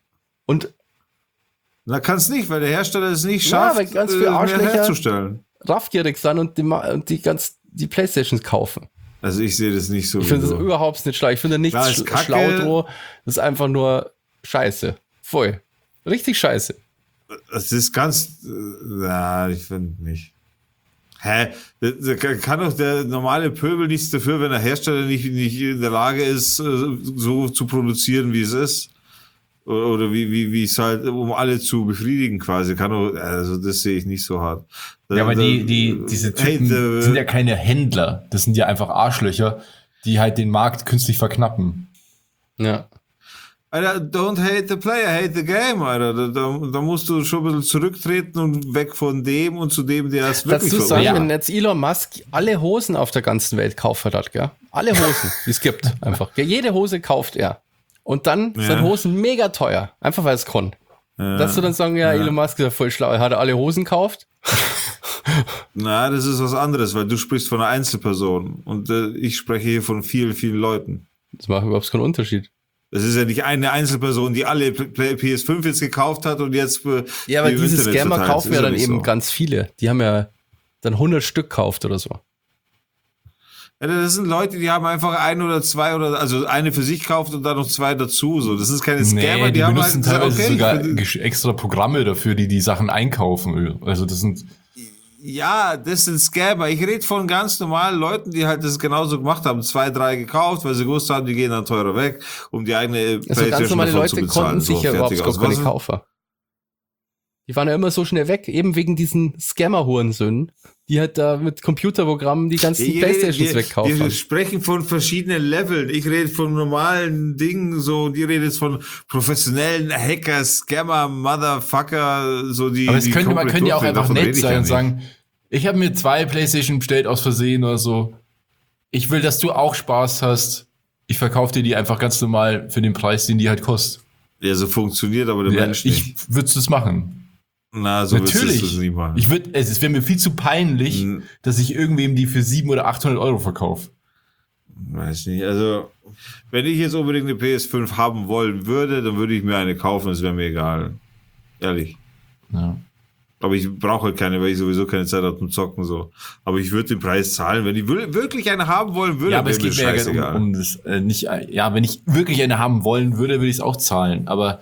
Und Na, kannst nicht, weil der Hersteller es nicht Ja, schafft, weil ganz viele mehr Arschlöcher- herzustellen. raffgierig sind und die Playstations kaufen. Also ich sehe das nicht so. Ich finde wie das du. überhaupt nicht schlau. Ich finde nichts Klar, ist Kacke. schlau dran. Das ist einfach nur Scheiße. Voll. Richtig scheiße. Das ist ganz. Na, ich finde nicht. Hä? Da kann doch der normale Pöbel nichts dafür, wenn der Hersteller nicht in der Lage ist, so zu produzieren, wie es ist. Oder wie es halt, um alle zu befriedigen quasi. Also das sehe ich nicht so hart. Ja, aber diese Typen sind ja keine Händler. Das sind ja einfach Arschlöcher, die halt den Markt künstlich verknappen. Ja. Alter, don't hate the player, hate the game, Alter. Da musst du schon ein bisschen zurücktreten und weg von dem und zu dem, der es wirklich Dazu sagen, Ja. wenn jetzt Elon Musk alle Hosen auf der ganzen Welt kauft hat, gell? Alle Hosen, die es gibt, einfach. Gell? Jede Hose kauft er. Und dann sind Hosen mega teuer. Einfach weil es kann. Dass du dann sagen, ja, Elon Musk ist ja voll schlau. Er hat alle Hosen gekauft. Na, das ist was anderes, weil du sprichst von einer Einzelperson und ich spreche hier von vielen, vielen Leuten. Das macht überhaupt keinen Unterschied. Das ist ja nicht eine Einzelperson, die alle PS5 jetzt gekauft hat und jetzt Ja, aber die im diese Internet Scammer verteilt. kaufen Ist ja dann nicht eben so. ganz viele. Die haben ja dann 100 Stück gekauft oder so. Ja, das sind Leute, die haben einfach ein oder zwei oder also eine für sich gekauft und dann noch zwei dazu. So, das ist keine Scammer, Die haben benutzen halt teilweise sogar ich finde- extra Programme dafür, die Sachen einkaufen. Also das sind... Ja, das sind Scammer. Ich rede von ganz normalen Leuten, die halt das genauso gemacht haben. 2, 3 gekauft, weil sie gewusst haben, die gehen dann teurer weg, um die eigene Also ganz normale davon Leute zu bezahlen. konnten sich ja überhaupt fertig gar aus. keine Was- Kaufer. Die waren ja immer so schnell weg, eben wegen diesen Scammer-Hurensöhnen, die halt da mit Computerprogrammen die ganzen Playstations wegkaufen. Wir sprechen von verschiedenen Leveln. Ich rede von normalen Dingen, so, und ihr redet von professionellen Hacker, Scammer, Motherfucker, so die. Aber die man komplett könnte ja auch durchdrehen. einfach Davon rede nett ich sein ja und nicht. sagen, ich habe mir 2 PlayStation bestellt aus Versehen oder so. Ich will, dass du auch Spaß hast. Ich verkaufe dir die einfach ganz normal für den Preis, den die halt kostet. Ja, so funktioniert aber der Ja, Mensch nicht. ich würde es machen. Na, so würdest du Natürlich. es nicht machen. Es wäre mir viel zu peinlich, dass ich irgendwem die für 700 oder 800 Euro verkaufe. Weiß nicht, also wenn ich jetzt unbedingt eine PS5 haben wollen würde, dann würde ich mir eine kaufen, es wäre mir egal. Ehrlich. Ja. Aber ich brauche halt keine, weil ich sowieso keine Zeit habe zum Zocken so. Aber ich würde den Preis zahlen, wenn ich wirklich eine haben wollen würde, Ja, aber es wäre geht mir ja scheißegal. um das nicht. Ja, wenn ich wirklich eine haben wollen würde, würde ich es auch zahlen. Aber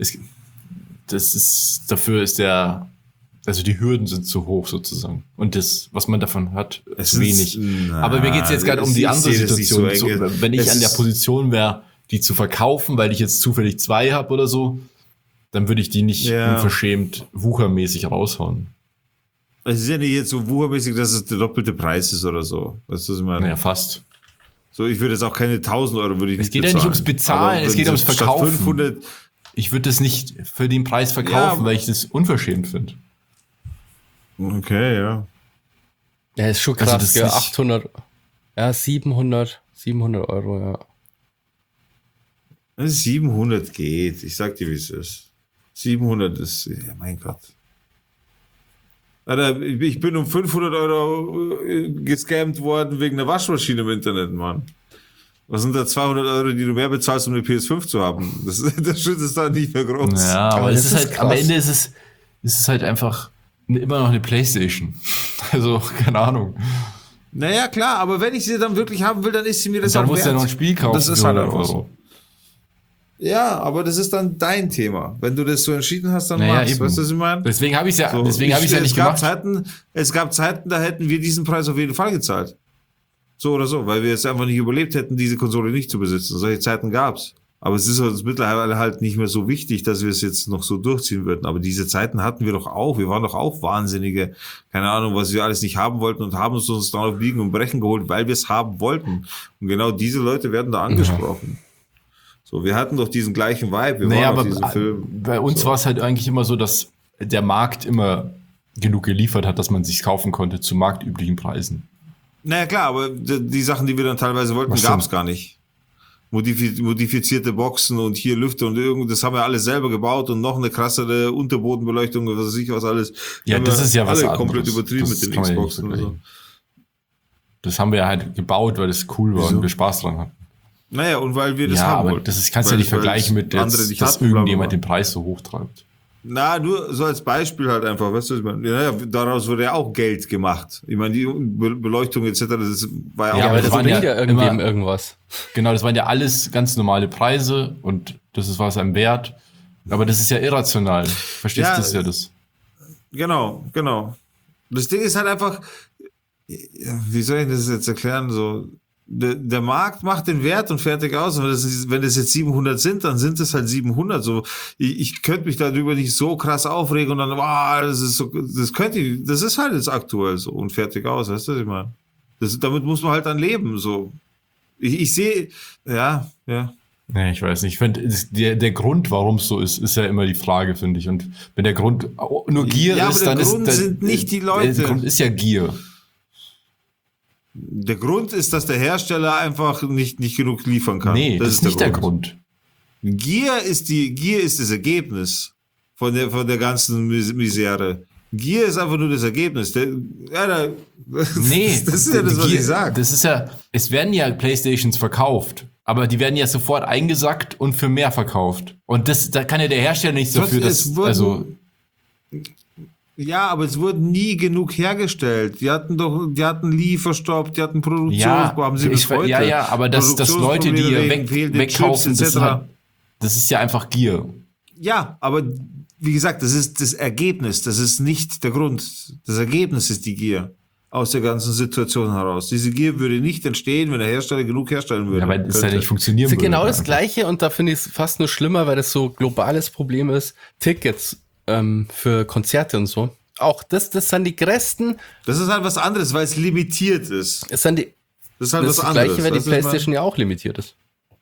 dafür ist also die Hürden sind zu hoch sozusagen. Und das, was man davon hat, Es ist wenig. Aber mir geht es jetzt gerade um die andere Situation. Wenn ich an der Position wäre, die zu verkaufen, weil ich jetzt zufällig 2 habe oder so, dann würde ich die nicht unverschämt wuchermäßig raushauen. Es ist ja nicht jetzt so wuchermäßig, dass es der doppelte Preis ist oder so. Weißt du, was ich meine? Naja, fast. So, ich würde jetzt auch keine 1000 Euro würde ich Es geht ja nicht ums Bezahlen, Aber es geht wenn ums statt Verkaufen. 500, Ich würde das nicht für den Preis verkaufen, Ja, weil ich das unverschämt finde. okay, ja. Ja, ist schon Also krass, das gell? ist- 800, ja, 700 Euro, ja. 700 geht. Ich sag dir, wie es ist. 700 ist, ja, mein Gott. Alter, ich bin um 500 Euro gescammt worden wegen einer Waschmaschine im Internet, Mann. Was sind da 200 Euro, die du mehr bezahlst, um eine PS5 zu haben? Der Schritt ist da nicht mehr groß. Ja, aber das es ist ist halt, krass. am Ende ist es halt einfach immer noch eine Playstation. Also, keine Ahnung. Naja, klar, aber wenn ich sie dann wirklich haben will, dann ist sie mir das Dann auch musst du ja wert. noch ein Spiel kaufen. Das ist für halt 100 einfach so. Ja, aber das ist dann dein Thema. Wenn du das so entschieden hast, dann Naja, machst. eben. Weißt du, was ich meine? Deswegen habe ich es ja, So, deswegen habe ich ja nicht gemacht. Es gab Zeiten, da hätten wir diesen Preis auf jeden Fall gezahlt. So oder so, weil wir jetzt einfach nicht überlebt hätten, diese Konsole nicht zu besitzen. Solche Zeiten gab's. Aber es ist uns mittlerweile halt nicht mehr so wichtig, dass wir es jetzt noch so durchziehen würden. Aber diese Zeiten hatten wir doch auch. Wir waren doch auch Wahnsinnige. Keine Ahnung, was wir alles nicht haben wollten und haben es uns dann auf Biegen und Brechen geholt, weil wir es haben wollten. Und genau diese Leute werden da angesprochen. So, wir hatten doch diesen gleichen Vibe. Wir Naja, waren auf aber diesem Film. bei uns war es halt eigentlich immer so, dass der Markt immer genug geliefert hat, dass man sich kaufen konnte zu marktüblichen Preisen. Naja, klar, aber die Sachen, die wir dann teilweise wollten, Was gab's denn? gar nicht. Modifizierte Boxen und hier Lüfter und irgend, das haben wir alles selber gebaut und noch eine krassere Unterbodenbeleuchtung und was weiß ich was alles. Ja, Haben das wir ist ja was alle anderes. komplett übertrieben Das mit den kann man ja nicht Xboxen und so. vergleichen. Das haben wir halt gebaut, weil es cool war Wieso? und wir Spaß dran hatten. Naja, und weil wir das Ja, haben aber wollten. kannst du ja nicht Weil vergleichen mit, andere jetzt, nicht dass hatten, bla, bla, irgendjemand bla. den Preis so hoch treibt. Na, nur so als Beispiel halt einfach, weißt du, was ich meine? Ja, daraus wurde ja auch Geld gemacht. Ich meine, die Beleuchtung etc., das war ja, Ja, auch... aber aber das das waren bringt ja ja irgendwem immer- irgendwas. Genau, das waren ja alles ganz normale Preise und das ist was einem wert. Aber das ist ja irrational. Verstehst Ja, du, das ist ja das? Genau. Das Ding ist halt einfach, wie soll ich das jetzt erklären, so, der Markt macht den Wert und fertig aus. Und wenn das jetzt 700 sind, dann sind es halt 700. So, ich könnte mich darüber nicht so krass aufregen und dann, wow, das ist so, das ist halt jetzt aktuell so und fertig aus, weißt du, was ich meine? Damit muss man halt dann leben, so. Ich sehe, ja. Nee, ich weiß nicht. Ich finde, der Grund, warum es so ist ja immer die Frage, finde ich. Und wenn der Grund nur Gier Ja, aber ist, der dann Grund ist... sind nicht die Leute. Der Grund ist ja Gier. Der Grund ist, dass der Hersteller einfach nicht genug liefern kann. Nee, das ist nicht der Grund. Gier ist das Ergebnis von der ganzen Misere. Gier ist einfach nur das Ergebnis. Nee, das ist ja das, was ich sage. Das ist ja, es werden ja Playstations verkauft, aber die werden ja sofort eingesackt und für mehr verkauft. Und da kann ja der Hersteller nichts dafür, Ja, aber es wurden nie genug hergestellt. Die hatten Lieferstopp, die hatten Produktionsprobleme, sie bis heute. Ja, aber dass Leute, die hier wegkaufen, Chips, das ist ja einfach Gier. Ja, aber wie gesagt, das ist das Ergebnis, das ist nicht der Grund. Das Ergebnis ist die Gier aus der ganzen Situation heraus. Diese Gier würde nicht entstehen, wenn der Hersteller genug herstellen würde. Ja, weil das ja nicht funktionieren Das ist würde. genau das Gleiche und da finde ich es fast nur schlimmer, weil das so globales Problem ist. Tickets für Konzerte und so. Auch das sind die größten. Das ist halt was anderes, weil es limitiert ist. Das ist Das ist halt was das anderes. Gleiche, weil die Weißt du, was ich PlayStation ja auch limitiert ist.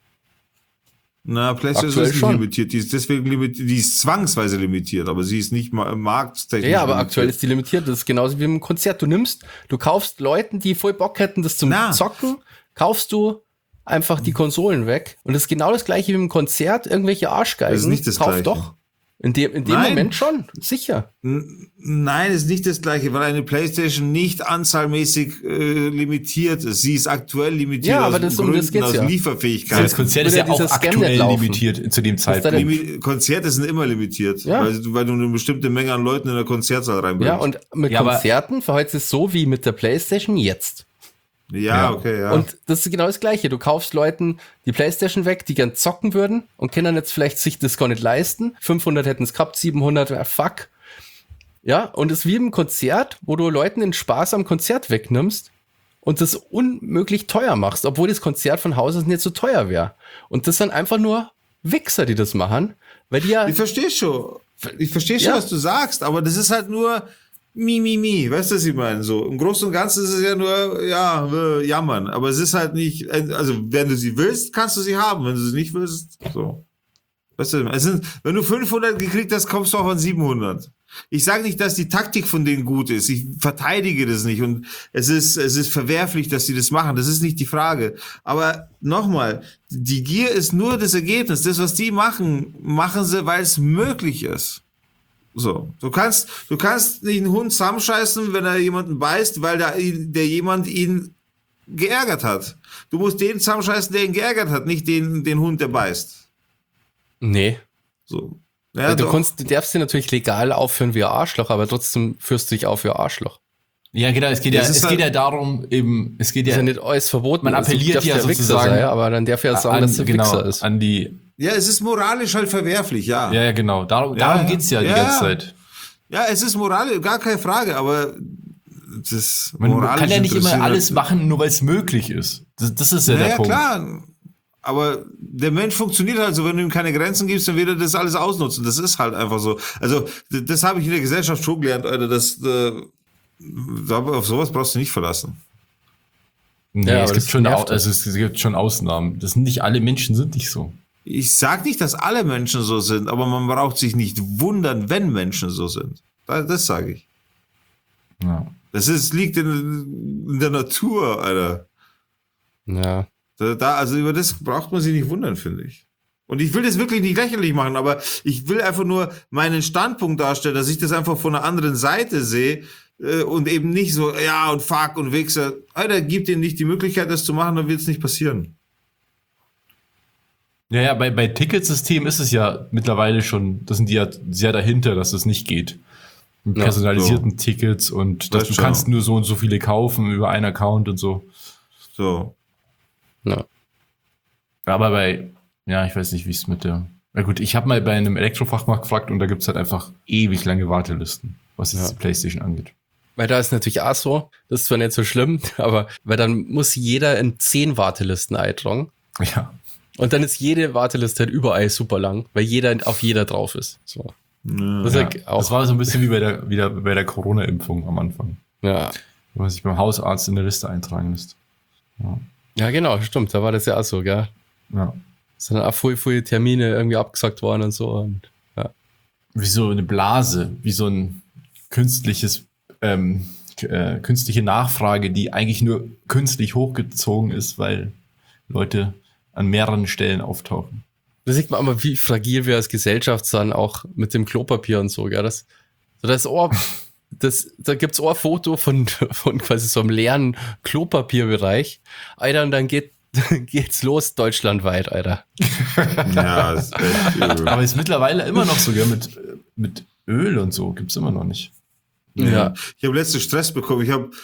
Na, PlayStation Aktuell ist nicht schon. limitiert. Die ist deswegen limitiert. Die ist zwangsweise limitiert, aber sie ist nicht markttechnisch. Ja, aber limitiert. aktuell ist die limitiert. Das ist genauso wie im Konzert. Du kaufst Leuten, die voll Bock hätten, das zum Zocken, kaufst du einfach die Konsolen weg. Und das ist genau das Gleiche wie im Konzert. Irgendwelche Arschgeigen. Das ist nicht das Kauf Gleiche. doch. In dem Nein. Moment schon, sicher. Nein, ist nicht das Gleiche, weil eine PlayStation nicht anzahlmäßig limitiert ist. Sie ist aktuell limitiert Ja, aber aus um das geht's aus ja. Lieferfähigkeit. Das Konzert ist Würde ja auch dieser Scam aktuell nicht laufen. limitiert zu dem ist da Zeitpunkt. Konzerte sind immer limitiert, Ja. weil du eine bestimmte Menge an Leuten in der Konzertsaal reinbringst. Ja, und mit Ja, aber- Konzerten verheizt es so wie mit der PlayStation jetzt. Ja, okay, ja. Und das ist genau das Gleiche. Du kaufst Leuten die PlayStation weg, die gern zocken würden und können jetzt vielleicht sich das gar nicht leisten. 500 hätten es gehabt, 700 wäre fuck. Ja, und es ist wie im Konzert, wo du Leuten den Spaß am Konzert wegnimmst und das unmöglich teuer machst, obwohl das Konzert von Haus aus nicht so teuer wäre. Und das sind einfach nur Wichser, die das machen, weil die ja... Ich verstehe schon, Ja. was du sagst, aber das ist halt nur weißt du, was ich meine? So, im Großen und Ganzen ist es ja nur, jammern, aber es ist halt nicht, also, wenn du sie willst, kannst du sie haben, wenn du sie nicht willst, so. Weißt du, wenn du 500 gekriegt hast, kommst du auch an 700. Ich sage nicht, dass die Taktik von denen gut ist. Ich verteidige das nicht und es ist verwerflich, dass sie das machen. Das ist nicht die Frage. Aber nochmal, die Gier ist nur das Ergebnis. Das, was die machen, machen sie, weil es möglich ist. So, du kannst nicht einen Hund zusammenscheißen, wenn er jemanden beißt, weil der jemand ihn geärgert hat. Du musst den zusammenscheißen, der ihn geärgert hat, nicht den Hund, der beißt. Nee. So. Ja, du doch. darfst dir natürlich legal aufführen wie ein Arschloch, aber trotzdem führst du dich auf wie ein Arschloch. Ja, genau, es geht ja darum, eben, es geht Das ja, ist ja nicht alles verboten. man appelliert darf ja der Wichser sozusagen sein, aber dann darf er ja sagen, dass er Wichser ist. an die, Ja, es ist moralisch halt verwerflich, ja. ja, genau, darum geht's ja die Ja. ganze Zeit. Ja, es ist moralisch, gar keine Frage, aber das Man moralisch kann ja nicht immer interessiert alles halt- machen, nur weil es möglich ist. Das ist ja der Ja, Punkt. klar. Aber der Mensch funktioniert halt so, wenn du ihm keine Grenzen gibst, dann wird er das alles ausnutzen. Das ist halt einfach so. Also, das habe ich in der Gesellschaft schon gelernt, Alter, auf sowas brauchst du nicht verlassen. Nee, Ja, es aber gibt das schon, nervt es gibt schon Ausnahmen. Das sind nicht alle Menschen sind nicht so. Ich sag nicht, dass alle Menschen so sind, aber man braucht sich nicht wundern, wenn Menschen so sind. Das sage ich. Ja. Liegt in der Natur, Alter. Ja. Also über das braucht man sich nicht wundern, finde ich. Und ich will das wirklich nicht lächerlich machen, aber ich will einfach nur meinen Standpunkt darstellen, dass ich das einfach von einer anderen Seite sehe und eben nicht so, ja und fuck und Wichser. Alter, gib denen nicht die Möglichkeit, das zu machen, dann wird es nicht passieren. Ja, bei Ticketsystemen ist es ja mittlerweile schon, da sind die ja sehr dahinter, dass es nicht geht. Mit Ja, personalisierten Tickets und dass Das du schon. kannst nur so und so viele kaufen über einen Account und so. So. Ja. Aber ich weiß nicht, wie es mit der. Na gut, ich habe mal bei einem Elektrofachmarkt gefragt und da gibt's halt einfach ewig lange Wartelisten, was jetzt Ja. die PlayStation angeht. Weil da ist natürlich auch so, das ist zwar nicht so schlimm, aber weil dann muss jeder in 10 Wartelisten eintragen. Ja. Und dann ist jede Warteliste halt überall super lang, weil jeder auf jeder drauf ist. So. Ja. Das ist Ja, halt auch, das war so ein bisschen wie bei der Corona-Impfung am Anfang, ja. wo man sich beim Hausarzt in der Liste eintragen lässt. Ja. Ja, genau, stimmt. Da war das ja auch so, gell? Ja. Es sind auch viele Termine irgendwie abgesagt worden und so. Und, ja. Wie so eine Blase, wie so ein künstliche Nachfrage, die eigentlich nur künstlich hochgezogen ist, weil Leute an mehreren Stellen auftauchen. Da sieht man aber, wie fragil wir als Gesellschaft sind, auch mit dem Klopapier und so, gell? Da gibt's auch ein Foto von quasi so einem leeren Klopapierbereich. Alter, und dann geht's los deutschlandweit, Alter. Ja, das ist echt übel. Aber ist mittlerweile immer noch so, gell, mit Öl und so, gibt's immer noch nicht. Ja. Ich habe letzte Stress bekommen. Ich habe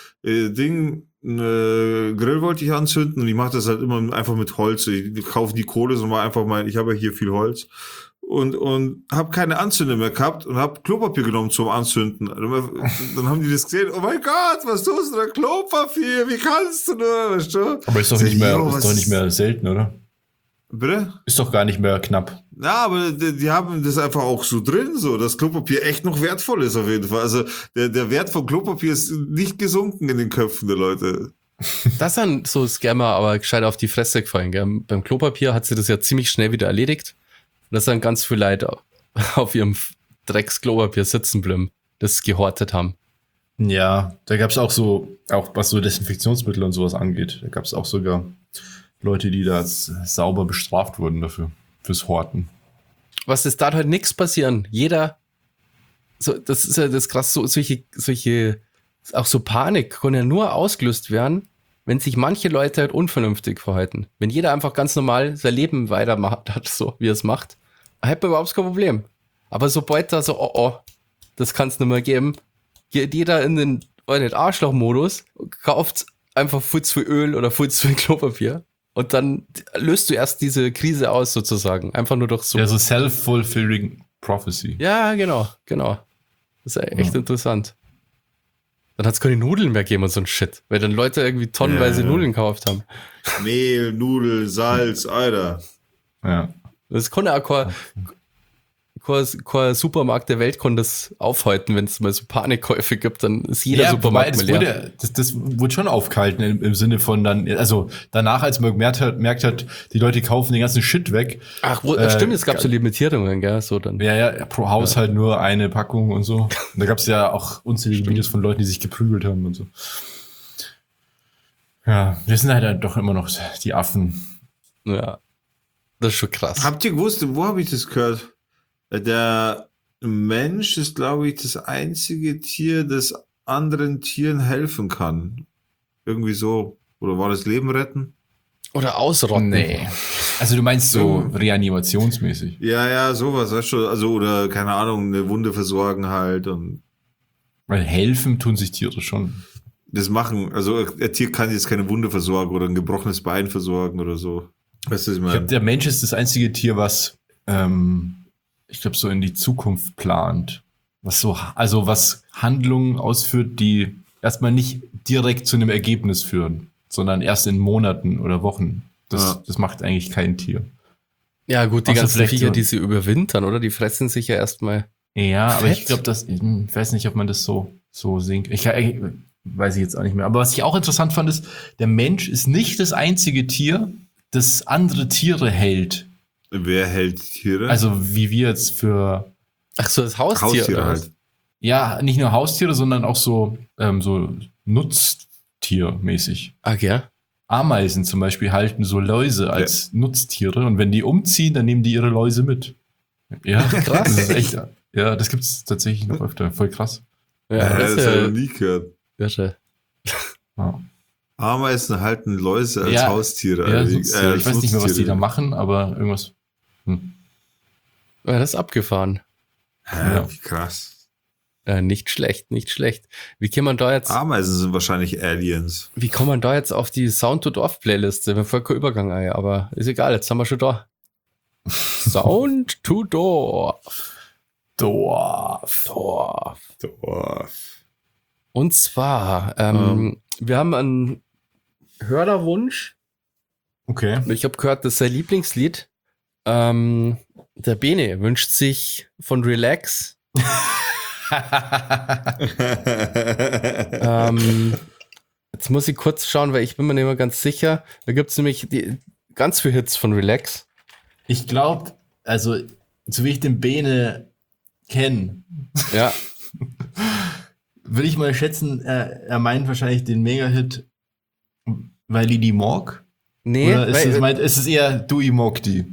Grill wollte ich anzünden und ich mache das halt immer einfach mit Holz. Ich kaufe die Kohle, so mal einfach mal, ich habe ja hier viel Holz und habe keine Anzünder mehr gehabt und habe Klopapier genommen zum Anzünden. Dann haben die das gesehen. Oh mein Gott, was tust du da? Klopapier? Wie kannst du nur? Weißt du? Aber ist doch Sag nicht ich, mehr, jo, ist doch nicht mehr selten, oder? Bitte? Ist doch gar nicht mehr knapp. Ja, aber die haben das einfach auch so drin, so, dass Klopapier echt noch wertvoll ist auf jeden Fall. Also der Wert von Klopapier ist nicht gesunken in den Köpfen der Leute. Das sind so Scammer, aber gescheit auf die Fresse gefallen, gell? Beim Klopapier hat sie das ja ziemlich schnell wieder erledigt. Und das sind ganz viele Leute auf ihrem Drecks-Klopapier sitzen bleiben, das gehortet haben. Ja, da gab's auch was so Desinfektionsmittel und sowas angeht, da gab's auch sogar Leute, die da sauber bestraft wurden dafür, fürs Horten. Was ist da halt nichts passieren? Das ist ja das krass, solche, auch so Panik kann ja nur ausgelöst werden, wenn sich manche Leute halt unvernünftig verhalten. Wenn jeder einfach ganz normal sein Leben weitermacht, hat, so wie er es macht, hat man überhaupt kein Problem. Aber sobald da so, das kann es nicht mehr geben, geht jeder in den Arschloch-Modus, kauft einfach viel zu viel Öl oder viel zu viel Klopapier. Und dann löst du erst diese Krise aus, sozusagen. Einfach nur durch so. Ja, so self-fulfilling prophecy. Ja, genau. Das ist echt interessant. Dann hat es keine Nudeln mehr gegeben und so ein Shit. Weil dann Leute irgendwie tonnenweise Ja. Nudeln gekauft haben. Mehl, Nudel, Salz, Alter. Ja. Das konnte auch kein Supermarkt der Welt kann das aufhalten, wenn es mal so Panikkäufe gibt, dann ist jeder Supermarkt mal leer. Das wurde schon aufgehalten im Sinne von dann, also danach, als man gemerkt hat, die Leute kaufen den ganzen Shit weg. Ach, stimmt, es gab so Limitierungen, gell, so dann. Ja, pro Haushalt nur eine Packung und so. Und da gab es ja auch unzählige Videos von Leuten, die sich geprügelt haben und so. Ja, wir sind halt doch immer noch die Affen. Ja, das ist schon krass. Habt ihr gewusst, wo habe ich das gehört? Der Mensch ist, glaube ich, das einzige Tier, das anderen Tieren helfen kann. Irgendwie so. Oder war das Leben retten? Oder ausrotten. Nee. Also du meinst so Ja. reanimationsmäßig. Ja, sowas, weißt du, also, oder, keine Ahnung, eine Wunde versorgen halt und Weil helfen tun sich Tiere schon. das machen. Also, ein Tier kann jetzt keine Wunde versorgen oder ein gebrochenes Bein versorgen oder so. Weißt du, was ich Ich meine? glaube, der Mensch ist das einzige Tier, was ich glaube, so in die Zukunft plant. Was Handlungen ausführt, die erstmal nicht direkt zu einem Ergebnis führen, sondern erst in Monaten oder Wochen. Das macht eigentlich kein Tier. Ja, gut, die Außer ganzen vielleicht Viecher, so- die sie überwintern, oder? Die fressen sich ja erstmal. Ja, aber ich Fett. glaube, ich weiß nicht, ob man das so singt. Ich weiß ich jetzt auch nicht mehr. Aber was ich auch interessant fand, ist, der Mensch ist nicht das einzige Tier, das andere Tiere hält. Wer hält Tiere? Also wie wir jetzt für, Ach so, das Haustier. Haustiere oder was? halt. ja, nicht nur Haustiere, sondern auch so Nutztiermäßig. Ach ja. Ameisen zum Beispiel halten so Läuse als Nutztiere und wenn die umziehen, dann nehmen die ihre Läuse mit. Ja, Krass. Das ist echt, ja, das gibt's tatsächlich noch öfter. Voll krass. Ja, das das habe ist ich nie gehört. ja. Ja. Ameisen halten Läuse als Ja. Haustiere. Ja, als ich weiß nicht mehr, was die Nutztiere. da machen, aber irgendwas. Ja, das ist abgefahren. Hä, wie krass. Nicht schlecht, nicht schlecht. Wie kann man da jetzt, Ameisen sind wahrscheinlich Aliens. wie kommt man da jetzt auf die Sound to Dorf Playlist? Wir voll kein Übergang, ey, aber ist egal, jetzt haben wir schon da. Sound to Dorf. Dorf. Dorf. Und zwar, wir haben einen Hörerwunsch. Okay. Ich habe gehört, das ist sein Lieblingslied. Der Bene wünscht sich von Relax. Jetzt muss ich kurz schauen, weil ich bin mir nicht mehr ganz sicher. Da gibt es nämlich ganz viele Hits von Relax. Ich glaube, also, so wie ich den Bene kenne, Ja, würde ich mal schätzen, er meint wahrscheinlich den Mega-Hit Weil die mag? nee, Oder ist es eher Du ich mag die?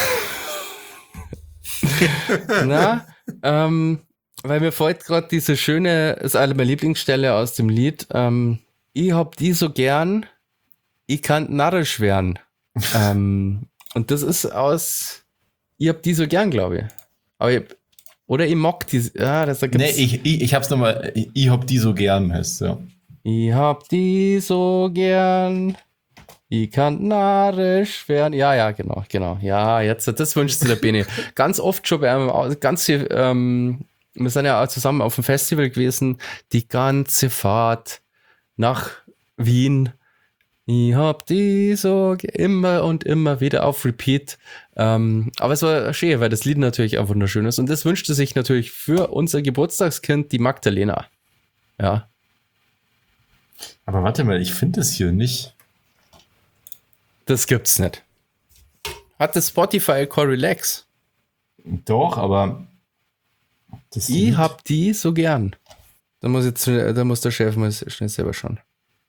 na, weil mir fällt gerade diese schöne, ist eine meiner Lieblingsstelle aus dem Lied. Ich hab die so gern, ich kann narrisch werden. Und das ist ich hab die so gern, glaube ich. Aber oder ich mag die, das gibt's. Nee, ich hab's nochmal, ich hab die so gern, heißt ja. Ich hab die so gern, ich kann narrisch werden. Ja, genau. Ja, jetzt, das wünscht sich der Bene. Ganz oft schon bei einem, wir sind ja auch zusammen auf dem Festival gewesen, die ganze Fahrt nach Wien. Ich hab die so immer und immer wieder auf Repeat. Aber es war schön, weil das Lied natürlich auch wunderschön ist. Und das wünschte sich natürlich für unser Geburtstagskind, die Magdalena. Ja. Aber warte mal, ich finde es hier nicht. Das gibt's nicht. Hat das Spotify Call Relax? Doch, aber das Ich Lied- hab die so gern. Da muss der Chef mal schnell selber schauen.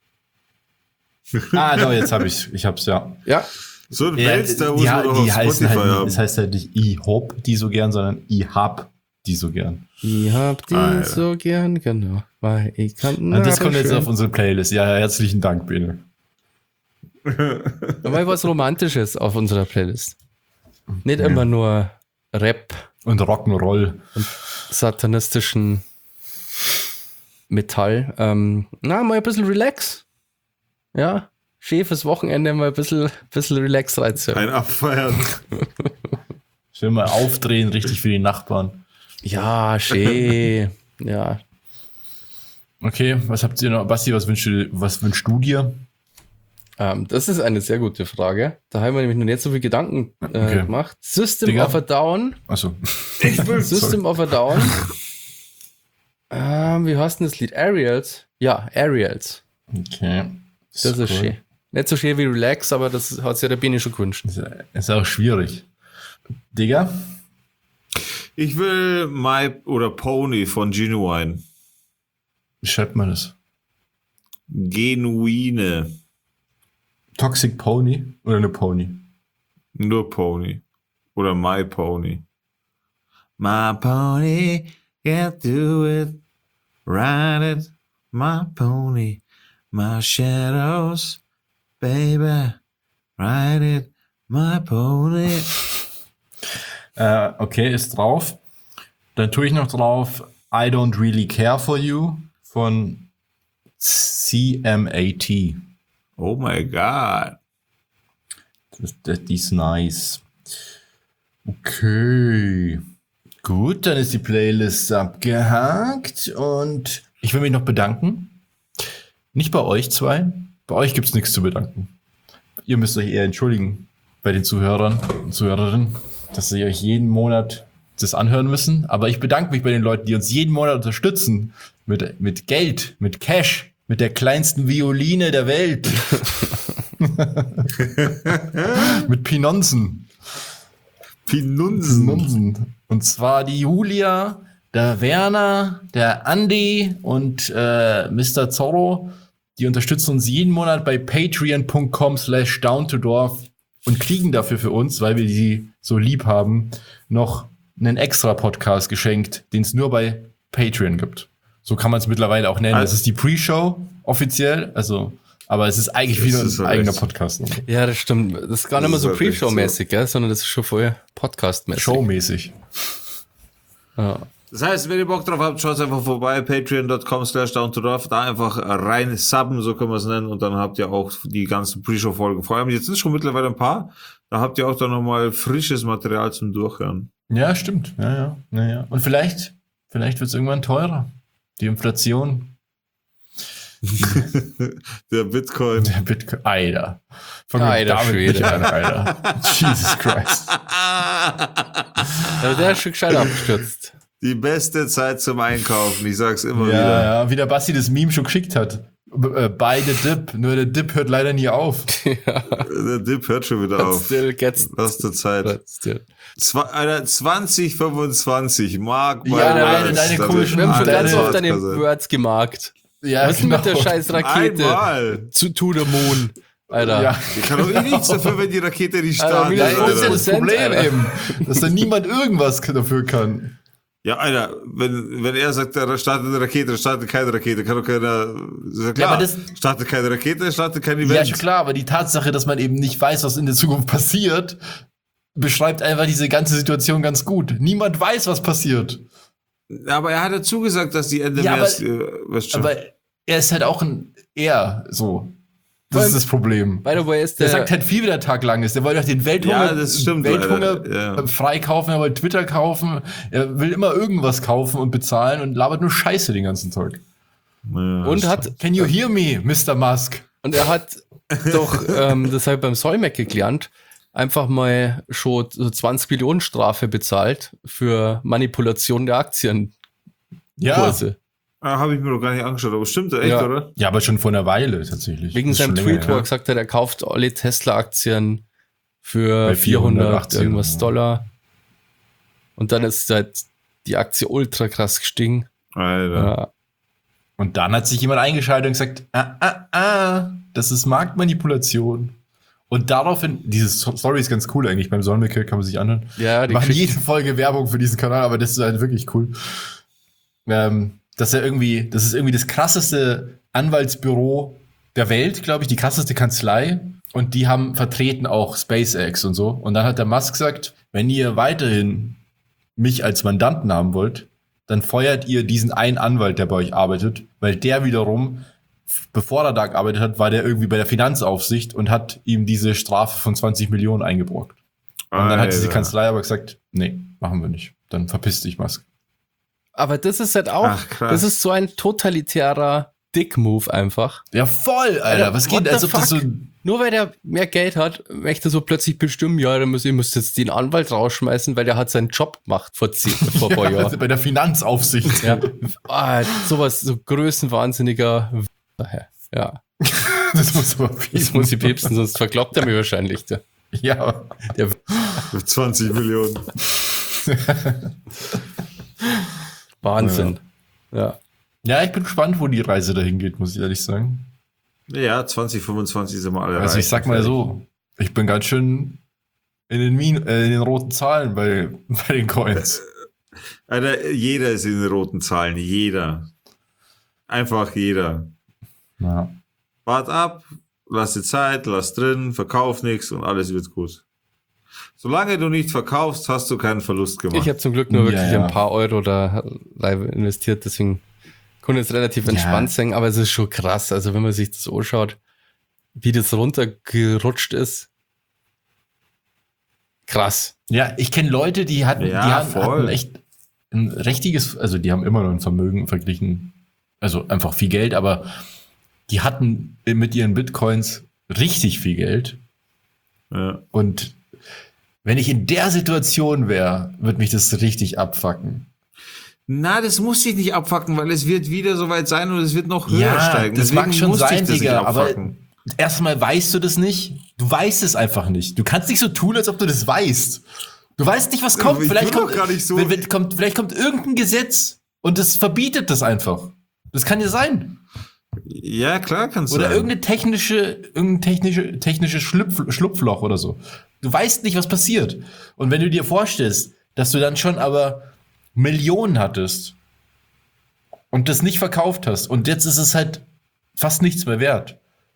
doch, jetzt habe ich. Ich hab's ja. Ja, So ein Ja, Wels, da muss man doch auf heißen Spotify halt, haben. es heißt halt nicht ich hab die so gern, sondern ich hab die so gern. ich hab die Alter. so gern, genau. Weil ich kann Und das kommt jetzt schön. auf unsere Playlist. Ja, herzlichen Dank, Bene. Mal was Romantisches auf unserer Playlist. Nicht immer nur Rap, Und Rock'n'Roll. satanistischen Metall. Mal ein bisschen Relax. Ja, schön fürs Wochenende mal ein bisschen Relax reizen. Ein Abfeiern. Schön mal aufdrehen, richtig für die Nachbarn. Ja, schön. Ja. Okay, was habt ihr noch? Basti, was wünschst du dir? Das ist eine sehr gute Frage. Da haben wir nämlich noch nicht so viel Gedanken Okay. gemacht. System Digga. of a Down. Achso. System of a Down. Wie heißt denn das Lied? Aerials? Ja, Aerials. Okay. Das ist cool. schön. Nicht so schön wie Relax, aber das hat sich der Bini schon gewünscht. Ist auch schwierig. Digga? Ich will My oder Pony von Genuine. Wie schreibt man das? Genuine. Toxic Pony oder eine Pony? Nur Pony. Oder My Pony. My Pony, can't do it. Ride it. My Pony. My shadows. Baby. Ride it. My Pony. Okay, ist drauf. Dann tue ich noch drauf I Don't Really Care For You von CMAT. Oh my God. Die ist nice. Okay. Gut, dann ist die Playlist abgehakt und ich will mich noch bedanken. Nicht bei euch zwei. Bei euch gibt es nichts zu bedanken. Ihr müsst euch eher entschuldigen bei den Zuhörern und Zuhörerinnen, dass sie euch jeden Monat das anhören müssen. Aber ich bedanke mich bei den Leuten, die uns jeden Monat unterstützen. Mit Geld, mit Cash, mit der kleinsten Violine der Welt. Mit Pinonzen. Pinunsen. Und zwar die Julia, der Werner, der Andi und Mr. Zorro. Die unterstützen uns jeden Monat bei patreon.com/downtodorf und kriegen dafür für uns, weil wir die so lieb haben, noch einen extra Podcast geschenkt, den es nur bei Patreon gibt. So kann man es mittlerweile auch nennen. Das ist die Pre-Show offiziell. Also Aber es ist eigentlich Das wieder ist ein halt eigener echt. Podcast. Ne? Ja, das stimmt. Das ist gar nicht mehr Das so ist halt echt Pre-Show-mäßig, gell? Sondern das ist schon voll Podcast-mäßig. Showmäßig. Ja. Das heißt, wenn ihr Bock drauf habt, schaut einfach vorbei, patreon.com/down2dorf, da einfach rein subben, so können wir es nennen, und dann habt ihr auch die ganzen Pre-Show-Folgen. Vor allem, jetzt sind schon mittlerweile ein paar, da habt ihr auch dann nochmal frisches Material zum Durchhören. Ja, stimmt. Ja. Und vielleicht wird es irgendwann teurer. Die Inflation. Der Bitcoin. Der Bitcoin. Alter. Fang Alter damit Schwede. nicht an, Alter. Jesus Christ. Aber der ist schon gescheit abgestürzt. Die beste Zeit zum Einkaufen, ich sag's immer Ja, wieder. ja, wie der Basti das Meme schon geschickt hat. Bei the Dip. Nur der Dip hört leider nie auf. Der Dip hört schon wieder But auf. still gets... Beste Zeit. but still. Alter, 2025, Mark my Ja, words. deine Da komischen- Wir haben schon Deine- ganz oft deine Words. Words gemarkt. Ja, Was ist denn mit der scheiß Rakete Einmal. to the moon? Alter. Ja. Ich kann doch nichts dafür, wenn die Rakete nicht Alter, startet. wie Ja, das ist ja Alter. das Prozent, Problem Alter. eben, dass da niemand irgendwas dafür kann. Ja, Alter, wenn er sagt, da startet eine Rakete, da startet keine Rakete, kann doch keiner, ist ja klar, aber das- startet keine Rakete, startet kein Ja, Event. schon klar, aber die Tatsache, dass man eben nicht weiß, was in der Zukunft passiert, beschreibt einfach diese ganze Situation ganz gut. Niemand weiß, was passiert. Aber er hat ja zugesagt, dass die Ende Ja, März, aber- weißt schon. Aber er ist halt auch so. Das ist das Problem. By the way ist Der der... sagt halt viel, wie der Tag lang ist. Der wollte auch den Welthunger, Ja, das stimmt, Welthunger Alter. Ja. freikaufen, er wollte Twitter kaufen. Er will immer irgendwas kaufen und bezahlen und labert nur Scheiße den ganzen Tag. Ja, und hat... Can you hear me, Mr. Musk? Und er hat doch, das habe ich beim Solmecke gelernt, einfach mal schon so 20 Millionen Strafe bezahlt für Manipulation der Aktienkurse. Ja. habe ich mir doch gar nicht angeschaut, aber stimmt echt, Ja. oder? Ja, aber schon vor einer Weile tatsächlich. Wegen Das ist seinem schon Tweet, länger wo er her. gesagt hat, er kauft alle Tesla-Aktien für Bei 400 480 irgendwas oder so. Dollar. Und dann ist halt die Aktie ultra krass gestiegen. Alter. Ja. Und dann hat sich jemand eingeschaltet und gesagt, das ist Marktmanipulation. Und daraufhin, diese Story ist ganz cool eigentlich, beim Solmecke kann man sich anhören. Ja, die Wir machen Geschichte- jede Folge Werbung für diesen Kanal, aber das ist halt wirklich cool. Das ist irgendwie das krasseste Anwaltsbüro der Welt, glaube ich, die krasseste Kanzlei. Und die haben vertreten auch SpaceX und so. Und dann hat der Musk gesagt, wenn ihr weiterhin mich als Mandanten haben wollt, dann feuert ihr diesen einen Anwalt, der bei euch arbeitet, weil der wiederum, bevor er da gearbeitet hat, war der irgendwie bei der Finanzaufsicht und hat ihm diese Strafe von 20 Millionen eingebrockt. Und dann hat diese Alter. Kanzlei aber gesagt, nee, machen wir nicht. Dann verpiss dich, Musk. Aber das ist halt auch, Ach, krass. das ist so ein totalitärer Dick-Move einfach. Ja, voll, Alter. Was what geht? Als the ob das so. fuck? Nur weil der mehr Geld hat, möchte er so plötzlich bestimmen, ja, ihr müsst jetzt den Anwalt rausschmeißen, weil der hat seinen Job gemacht vor ein paar Jahren. Bei der Finanzaufsicht. Ja. Sowas, so größenwahnsinniger. Ja, Das muss aber das muss ich piepsen, sonst verkloppt er mich wahrscheinlich. Ja. Der Mit 20 Millionen. Wahnsinn. Ja. Ja, ich bin gespannt, wo die Reise dahin geht, muss ich ehrlich sagen. Ja, 2025 sind wir alle Also ich reich. sag mal so, ich bin ganz schön in den roten Zahlen bei den Coins. Alter, jeder ist in den roten Zahlen, jeder. Einfach jeder. Ja. Wart ab, lass dir Zeit, lass drin, verkauf nichts und alles wird gut. Solange du nicht verkaufst, hast du keinen Verlust gemacht. Ich habe zum Glück nur Ja, wirklich ja. ein paar Euro da investiert, deswegen konnte ich jetzt relativ entspannt sein, aber es ist schon krass. Also wenn man sich das anschaut, wie das runtergerutscht ist, krass. Ja, ich kenne Leute, die hatten voll. echt ein richtiges, also die haben immer noch ein Vermögen verglichen, also einfach viel Geld, aber die hatten mit ihren Bitcoins richtig viel Geld. Ja. Und wenn ich in der Situation wäre, würde mich das richtig abfucken. Na, das muss dich nicht abfacken, weil es wird wieder soweit sein und es wird noch höher Ja, steigen. das Deswegen mag schon muss dich sein, das nicht Digga, aber abfacken. erstmal weißt du das nicht. Du weißt es einfach nicht. Du kannst nicht so tun, als ob du das weißt. Du weißt nicht, was kommt. Ich Vielleicht bin kommt, doch gar nicht so- vielleicht kommt irgendein Gesetz und das verbietet das einfach. Das kann ja sein. Ja, klar kannst du. Oder irgendein technisches Schlupfloch oder so. Du weißt nicht, was passiert. Und wenn du dir vorstellst, dass du dann schon aber Millionen hattest und das nicht verkauft hast und jetzt ist es halt fast nichts mehr wert,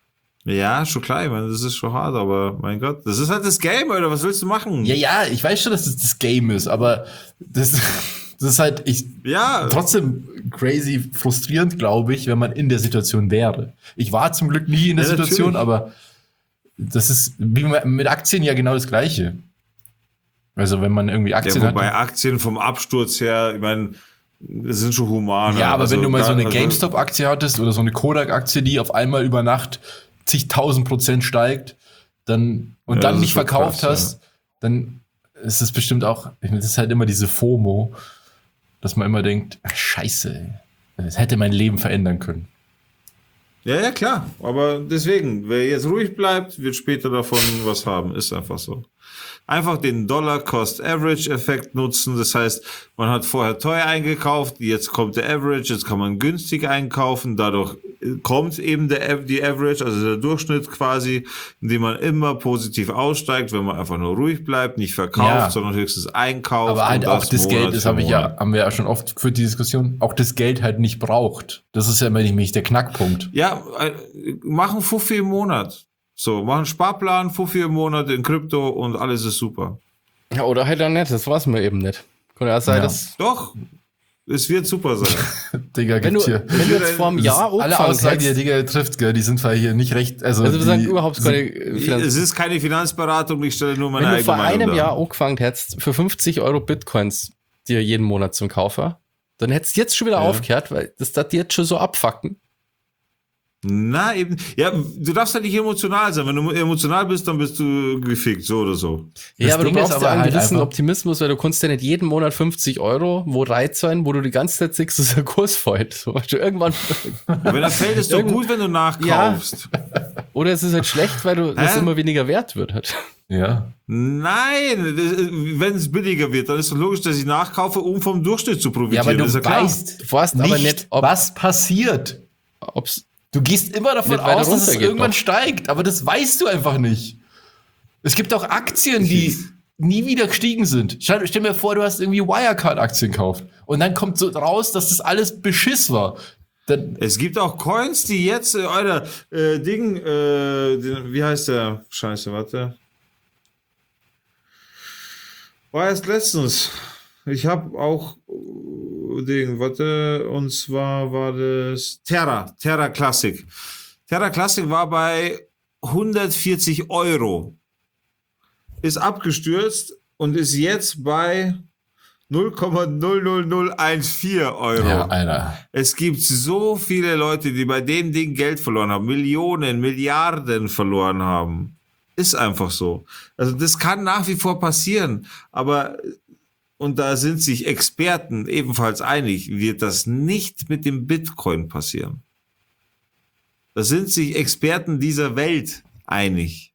Ja, schon klar, ich meine, das ist schon hart, aber mein Gott, das ist halt das Game, Alter, was willst du machen? Ja, ich weiß schon, dass es das Game ist, aber das ist halt trotzdem crazy frustrierend, glaube ich, wenn man in der Situation wäre. Ich war zum Glück nie in der Situation, natürlich. aber das ist wie mit Aktien ja genau das Gleiche. Also wenn man irgendwie Aktien Ja, wobei hat. Aktien vom Absturz her, ich meine, sind schon human. Ja, aber also, wenn du mal so eine also, GameStop-Aktie hattest oder so eine Kodak-Aktie, die auf einmal über Nacht zigtausend % steigt, dann Ja, dann das nicht ist schon verkauft krass, hast, dann ist es bestimmt auch, ich meine, das ist halt immer diese FOMO, dass man immer denkt, ach, scheiße, ey, das hätte mein Leben verändern können. ja, klar. Aber deswegen, wer jetzt ruhig bleibt, wird später davon was haben. Ist einfach so. Einfach den Dollar-Cost-Average-Effekt nutzen. Das heißt, man hat vorher teuer eingekauft, jetzt kommt der Average, jetzt kann man günstig einkaufen. Dadurch kommt eben die Average, also der Durchschnitt quasi, indem man immer positiv aussteigt, wenn man einfach nur ruhig bleibt, nicht verkauft, Ja. sondern höchstens einkauft. Aber halt und auch das Monat Geld, das für haben wir Monat. ja schon oft geführt, die Diskussion, auch das Geld halt nicht braucht. Das ist ja immer nämlich der Knackpunkt. Ja, machen Fuffi im Monat. So, machen Sparplan, Fuffi im Monat in Krypto und alles ist super. Ja, oder halt dann nicht, das war's mir eben nicht. Kann ja sein, Ja. dass Doch, es wird super sein. Digga, wenn du, gibt's hier. wenn du jetzt vor einem Jahr Alle angefangen Aussagen, die der hättest, Digga trifft, gell, die sind zwar hier nicht recht, also wir sagen die überhaupt sind- keine Es ist keine Finanzberatung, ich stelle nur meine wenn du eigene vor Meinung einem dar. Jahr angefangen hättest, für 50 Euro Bitcoins dir jeden Monat zum Kaufer, dann hättest du jetzt schon wieder aufgehört, weil das darf dir jetzt schon so abfucken. Na, eben. Ja, du darfst halt nicht emotional sein. Wenn du emotional bist, dann bist du gefickt, so oder so. Das Ja, aber Ding du ist brauchst aber ja einen halt gewissen einfach- Optimismus, weil du kannst ja nicht jeden Monat 50 Euro, wo reiz sein, wo du die ganze Zeit siehst, dass der Kurs fällt. So, weißt du, irgendwann, Wenn er fällt, ist doch gut, wenn du nachkaufst. oder es ist halt schlecht, weil du das Hä? immer weniger wert wird halt. Ja. Nein, wenn es billiger wird, dann ist doch logisch, dass ich nachkaufe, um vom Durchschnitt zu profitieren. Ja, aber du das ist ja klar. weißt Du weißt aber nicht, ob- was passiert. Ob's, Du gehst immer davon Nicht weiter aus, dass es runtergeht irgendwann noch. steigt, aber das weißt du einfach nicht. Es gibt auch Aktien, die nie wieder gestiegen sind. Stell mir vor, du hast irgendwie Wirecard-Aktien gekauft und dann kommt so raus, dass das alles Beschiss war. Dann, Es gibt auch Coins, die jetzt, wie heißt der? Scheiße, warte. War erst letztens. Ich habe auch und zwar war das Terra Classic. Terra Classic war bei 140 Euro. Ist abgestürzt und ist jetzt bei 0,00014 Euro. ja, Alter. Es gibt so viele Leute, die bei dem Ding Geld verloren haben, Millionen, Milliarden verloren haben. Ist einfach so. Also das kann nach wie vor passieren, aber und da sind sich Experten ebenfalls einig, wird das nicht mit dem Bitcoin passieren. Da sind sich Experten dieser Welt einig.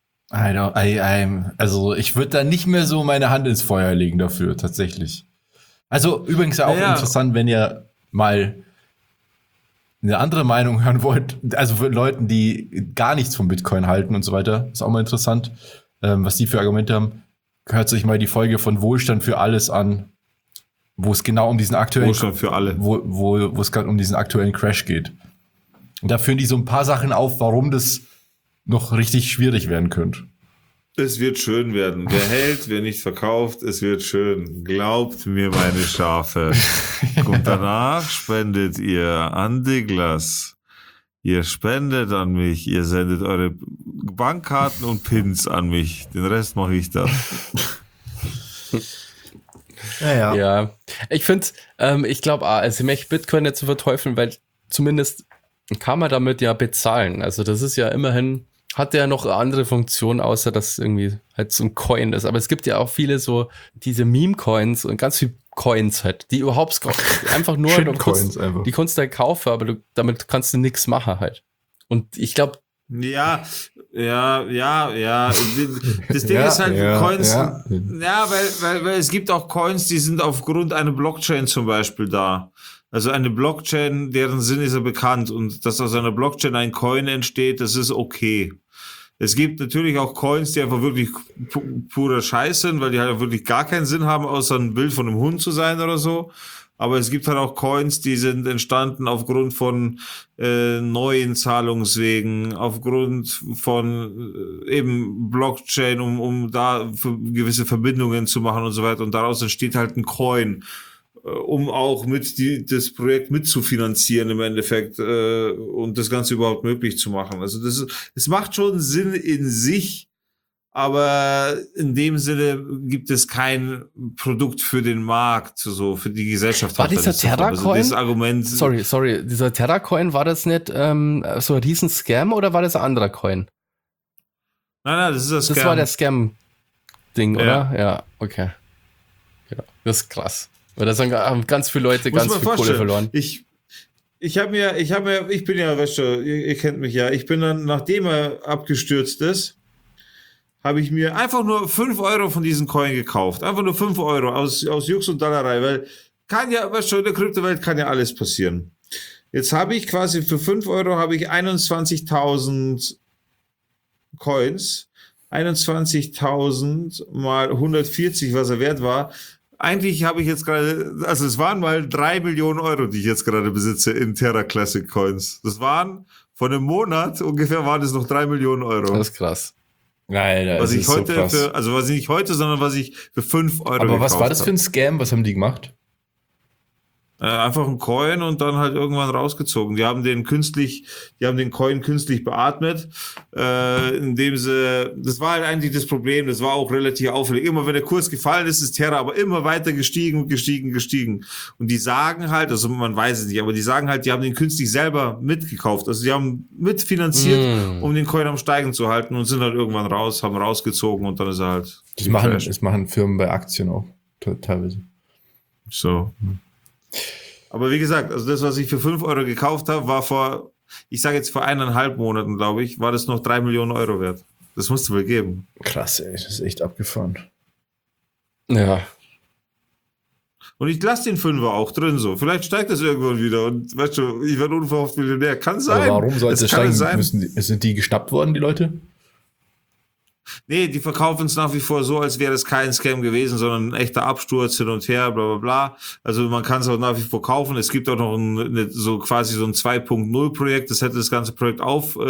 Also ich würde da nicht mehr so meine Hand ins Feuer legen dafür, tatsächlich. Also übrigens ja auch Naja. interessant, wenn ihr mal eine andere Meinung hören wollt, also für Leuten, die gar nichts vom Bitcoin halten und so weiter, ist auch mal interessant, was die für Argumente haben. Hört sich mal die Folge von Wohlstand für alles an, wo es genau um diesen aktuellen Wohlstand für alle. wo es gerade um diesen aktuellen Crash geht. Und da führen die so ein paar Sachen auf, warum das noch richtig schwierig werden könnte. Es wird schön werden. Wer hält, wer nicht verkauft, es wird schön. Glaubt mir, meine Schafe. Und danach spendet ihr an Douglas. Ihr spendet an mich. Ihr sendet eure Bankkarten und Pins an mich. Den Rest mache ich dann. Ja. Ja, ich finde, ich glaube, also ich möchte Bitcoin nicht zu verteufeln, weil zumindest kann man damit ja bezahlen. Also das ist ja immerhin, hat ja noch eine andere Funktion, außer dass irgendwie halt so ein Coin ist. Aber es gibt ja auch viele so diese Meme-Coins und ganz viele Coins halt, die überhaupt einfach nur Shitcoins einfach. die kannst du halt kaufen, aber damit kannst du nichts machen halt. Und ich glaube, Ja. Das Ding Ja, ist halt, ja, Coins, ja. weil es gibt auch Coins, die sind aufgrund einer Blockchain zum Beispiel da. Also eine Blockchain, deren Sinn ist ja bekannt und dass aus einer Blockchain ein Coin entsteht, das ist okay. Es gibt natürlich auch Coins, die einfach wirklich purer Scheiß sind, weil die halt wirklich gar keinen Sinn haben, außer ein Bild von einem Hund zu sein oder so. Aber es gibt halt auch Coins, die sind entstanden aufgrund von neuen Zahlungswegen, aufgrund von eben Blockchain, um da gewisse Verbindungen zu machen und so weiter. Und daraus entsteht halt ein Coin, um auch das Projekt mitzufinanzieren im Endeffekt und das Ganze überhaupt möglich zu machen. Also es macht schon Sinn in sich, aber in dem Sinne gibt es kein Produkt für den Markt, so für die Gesellschaft. War dieser Terra-Coin? Also das Argument. Sorry, dieser Terra-Coin, war das nicht so ein Riesen-Scam oder war das ein anderer Coin? Nein, das ist das Scam. Das war der Scam-Ding, Ja. oder? Ja, okay. Ja, das ist krass. Weil da haben ganz viele Leute Muss ganz man viel Kohle vorstellen. verloren. Ich bin ja, weißt du, ihr kennt mich ja, ich bin dann, nachdem er abgestürzt ist, habe ich mir einfach nur 5 Euro von diesem Coin gekauft. Einfach nur 5 Euro aus Jux und Dollerei, weil kann ja, weißt du, in der Kryptowelt kann ja alles passieren. Jetzt habe ich quasi für 5 Euro habe ich 21.000 Coins, 21.000 mal 140, was er wert war. Eigentlich habe ich jetzt gerade, also es waren mal 3 Millionen Euro, die ich jetzt gerade besitze in Terra Classic Coins. Das waren, von einem Monat ungefähr waren es noch 3 Millionen Euro. Das ist krass. Alter, Was das ich ist so heute krass. was nicht heute, sondern was ich für 5 Euro Aber was gekauft war das für habe. ein Scam? Was haben die gemacht? Einfach ein Coin und dann halt irgendwann rausgezogen. Die haben den Coin künstlich beatmet, indem das war halt eigentlich das Problem, das war auch relativ auffällig. Immer wenn der Kurs gefallen ist Terra aber immer weiter gestiegen. Und die sagen halt, also man weiß es nicht, aber die sagen halt, die haben den künstlich selber mitgekauft. Also die haben mitfinanziert, um den Coin am Steigen zu halten und sind halt irgendwann haben rausgezogen und dann ist er halt. Das machen Firmen bei Aktien auch teilweise. So. Aber wie gesagt, also das, was ich für 5 Euro gekauft habe, war vor 1,5 Monaten, glaube ich, war das noch 3 Millionen Euro wert. Das musst du wohl geben. Krass, ey, das ist echt abgefahren. Ja. Und ich lasse den Fünfer auch drin so. Vielleicht steigt das irgendwann wieder und weißt du, ich werde unverhofft Millionär. Kann sein. Aber warum soll es steigen? Sein. Sind die geschnappt worden, die Leute? Nee, die verkaufen es nach wie vor so, als wäre es kein Scam gewesen, sondern ein echter Absturz hin und her, bla bla bla. Also man kann es auch nach wie vor kaufen. Es gibt auch noch so quasi so ein 2.0 Projekt, das hätte das ganze Projekt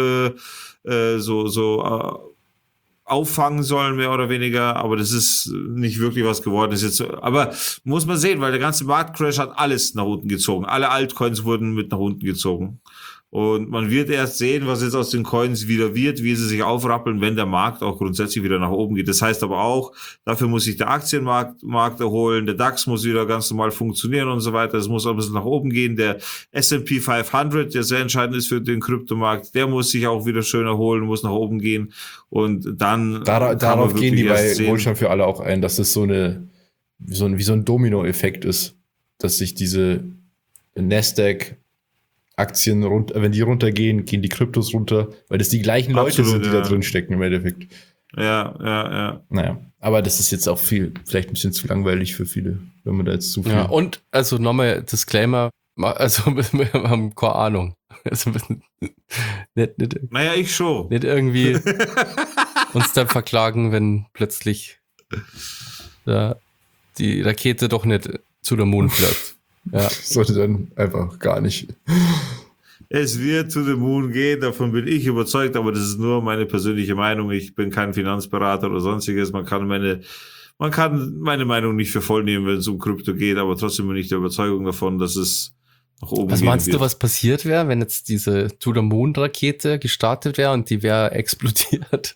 auffangen sollen, mehr oder weniger, aber das ist nicht wirklich was geworden. Ist jetzt, aber muss man sehen, weil der ganze Marktcrash hat alles nach unten gezogen. Alle Altcoins wurden mit nach unten gezogen. Und man wird erst sehen, was jetzt aus den Coins wieder wird, wie sie sich aufrappeln, wenn der Markt auch grundsätzlich wieder nach oben geht. Das heißt aber auch, dafür muss sich der Aktienmarkt erholen, der DAX muss wieder ganz normal funktionieren und so weiter. Es muss auch ein bisschen nach oben gehen. Der S&P 500, der sehr entscheidend ist für den Kryptomarkt, der muss sich auch wieder schön erholen, muss nach oben gehen. Und dann darauf gehen die bei Wohlstand für alle auch ein, dass es wie so ein Domino-Effekt ist, dass sich diese Nasdaq Aktien wenn die runtergehen, gehen die Kryptos runter, weil das die gleichen Leute sind, die da drin stecken im Endeffekt. Ja. Naja, aber das ist jetzt auch vielleicht ein bisschen zu langweilig für viele, wenn man da jetzt zu viel... Ja, und also nochmal Disclaimer, also wir haben keine Ahnung. Also, naja, ich schon. Nicht irgendwie uns dann verklagen, wenn plötzlich die Rakete doch nicht zu der Mond fliegt. Ja. Sollte dann einfach gar nicht. Es wird to the moon gehen, davon bin ich überzeugt, aber das ist nur meine persönliche Meinung. Ich bin kein Finanzberater oder sonstiges. Man kann meine Meinung nicht für voll nehmen, wenn es um Krypto geht, aber trotzdem bin ich der Überzeugung davon, dass es nach oben Was gehen meinst wird. du, was passiert wäre, wenn jetzt diese to the moon Rakete gestartet wäre und die wäre explodiert?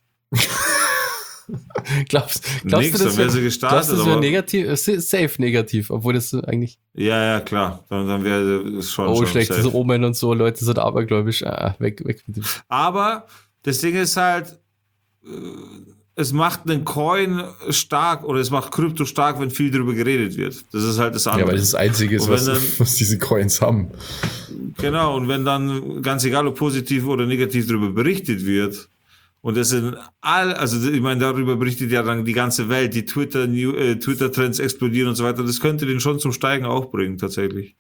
Glaubst du, Dann wäre sie gestartet, das wäre aber negativ, safe negativ, obwohl das eigentlich. ja, klar. Dann wäre es schon Schlechtes safe. Omen und so, Leute sind abergläubisch. Weg mit dem. Aber das Ding ist halt, es macht einen Coin stark oder es macht Krypto stark, wenn viel darüber geredet wird. Das ist halt das andere. Ja, weil das das Einzige ist, was diese Coins haben. Genau, und wenn dann, ganz egal ob positiv oder negativ darüber berichtet wird, und das sind also ich meine, darüber berichtet ja dann die ganze Welt, die Twitter-Trends explodieren und so weiter, das könnte den schon zum Steigen auch bringen, tatsächlich.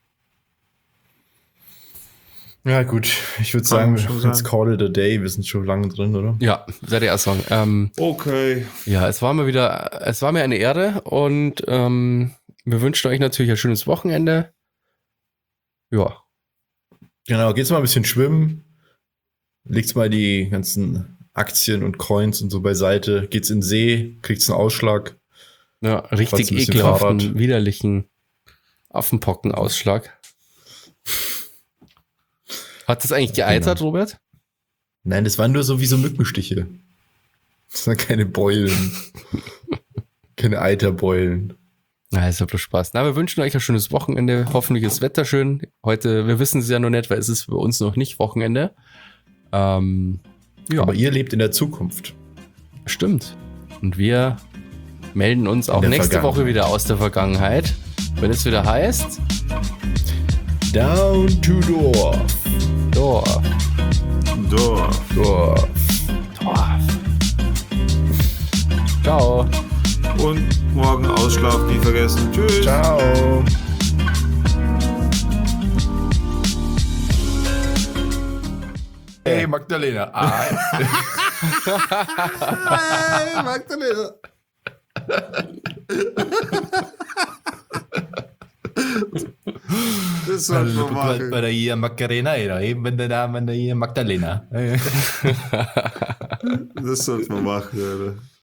Ja, gut, ich würde sagen, let's call it a day. Wir sind schon lange drin, oder? Ja, werde ich erst sagen. Okay. Ja, es war mir eine Ehre und wir wünschen euch natürlich ein schönes Wochenende Ja. Genau, geht's mal ein bisschen schwimmen, legt's mal die ganzen Aktien und Coins und so beiseite, geht's in den See, kriegt's einen Ausschlag. Ja, richtig Fahrt's ein bisschen ekelhaften, Fahrrad. widerlichen Affenpockenausschlag. Hat das eigentlich geeitert, Robert? Nein, das waren nur so wie so Mückenstiche. Das waren keine Beulen. Keine Eiterbeulen. Na, ist ja bloß Spaß. Na, wir wünschen euch ein schönes Wochenende. Hoffentlich ist das Wetter schön. Heute, wir wissen es ja noch nicht, weil es ist bei uns noch nicht Wochenende. Ja, Aber ihr lebt in der Zukunft. stimmt. Und wir melden uns auch der nächste Woche Vergangenheit. wieder aus der Vergangenheit, wenn es wieder heißt, Down to Dorf. Dorf, Dorf. Dorf. Dorf. Ciao. Und morgen Ausschlaf nie vergessen. Tschüss. Ciao. Hey Magdalena. Hey, Magdalena. Das sollten wir machen. Bei der hier Macarena, eben wenn der Name hier Magdalena. Das sollten wir machen, Alter.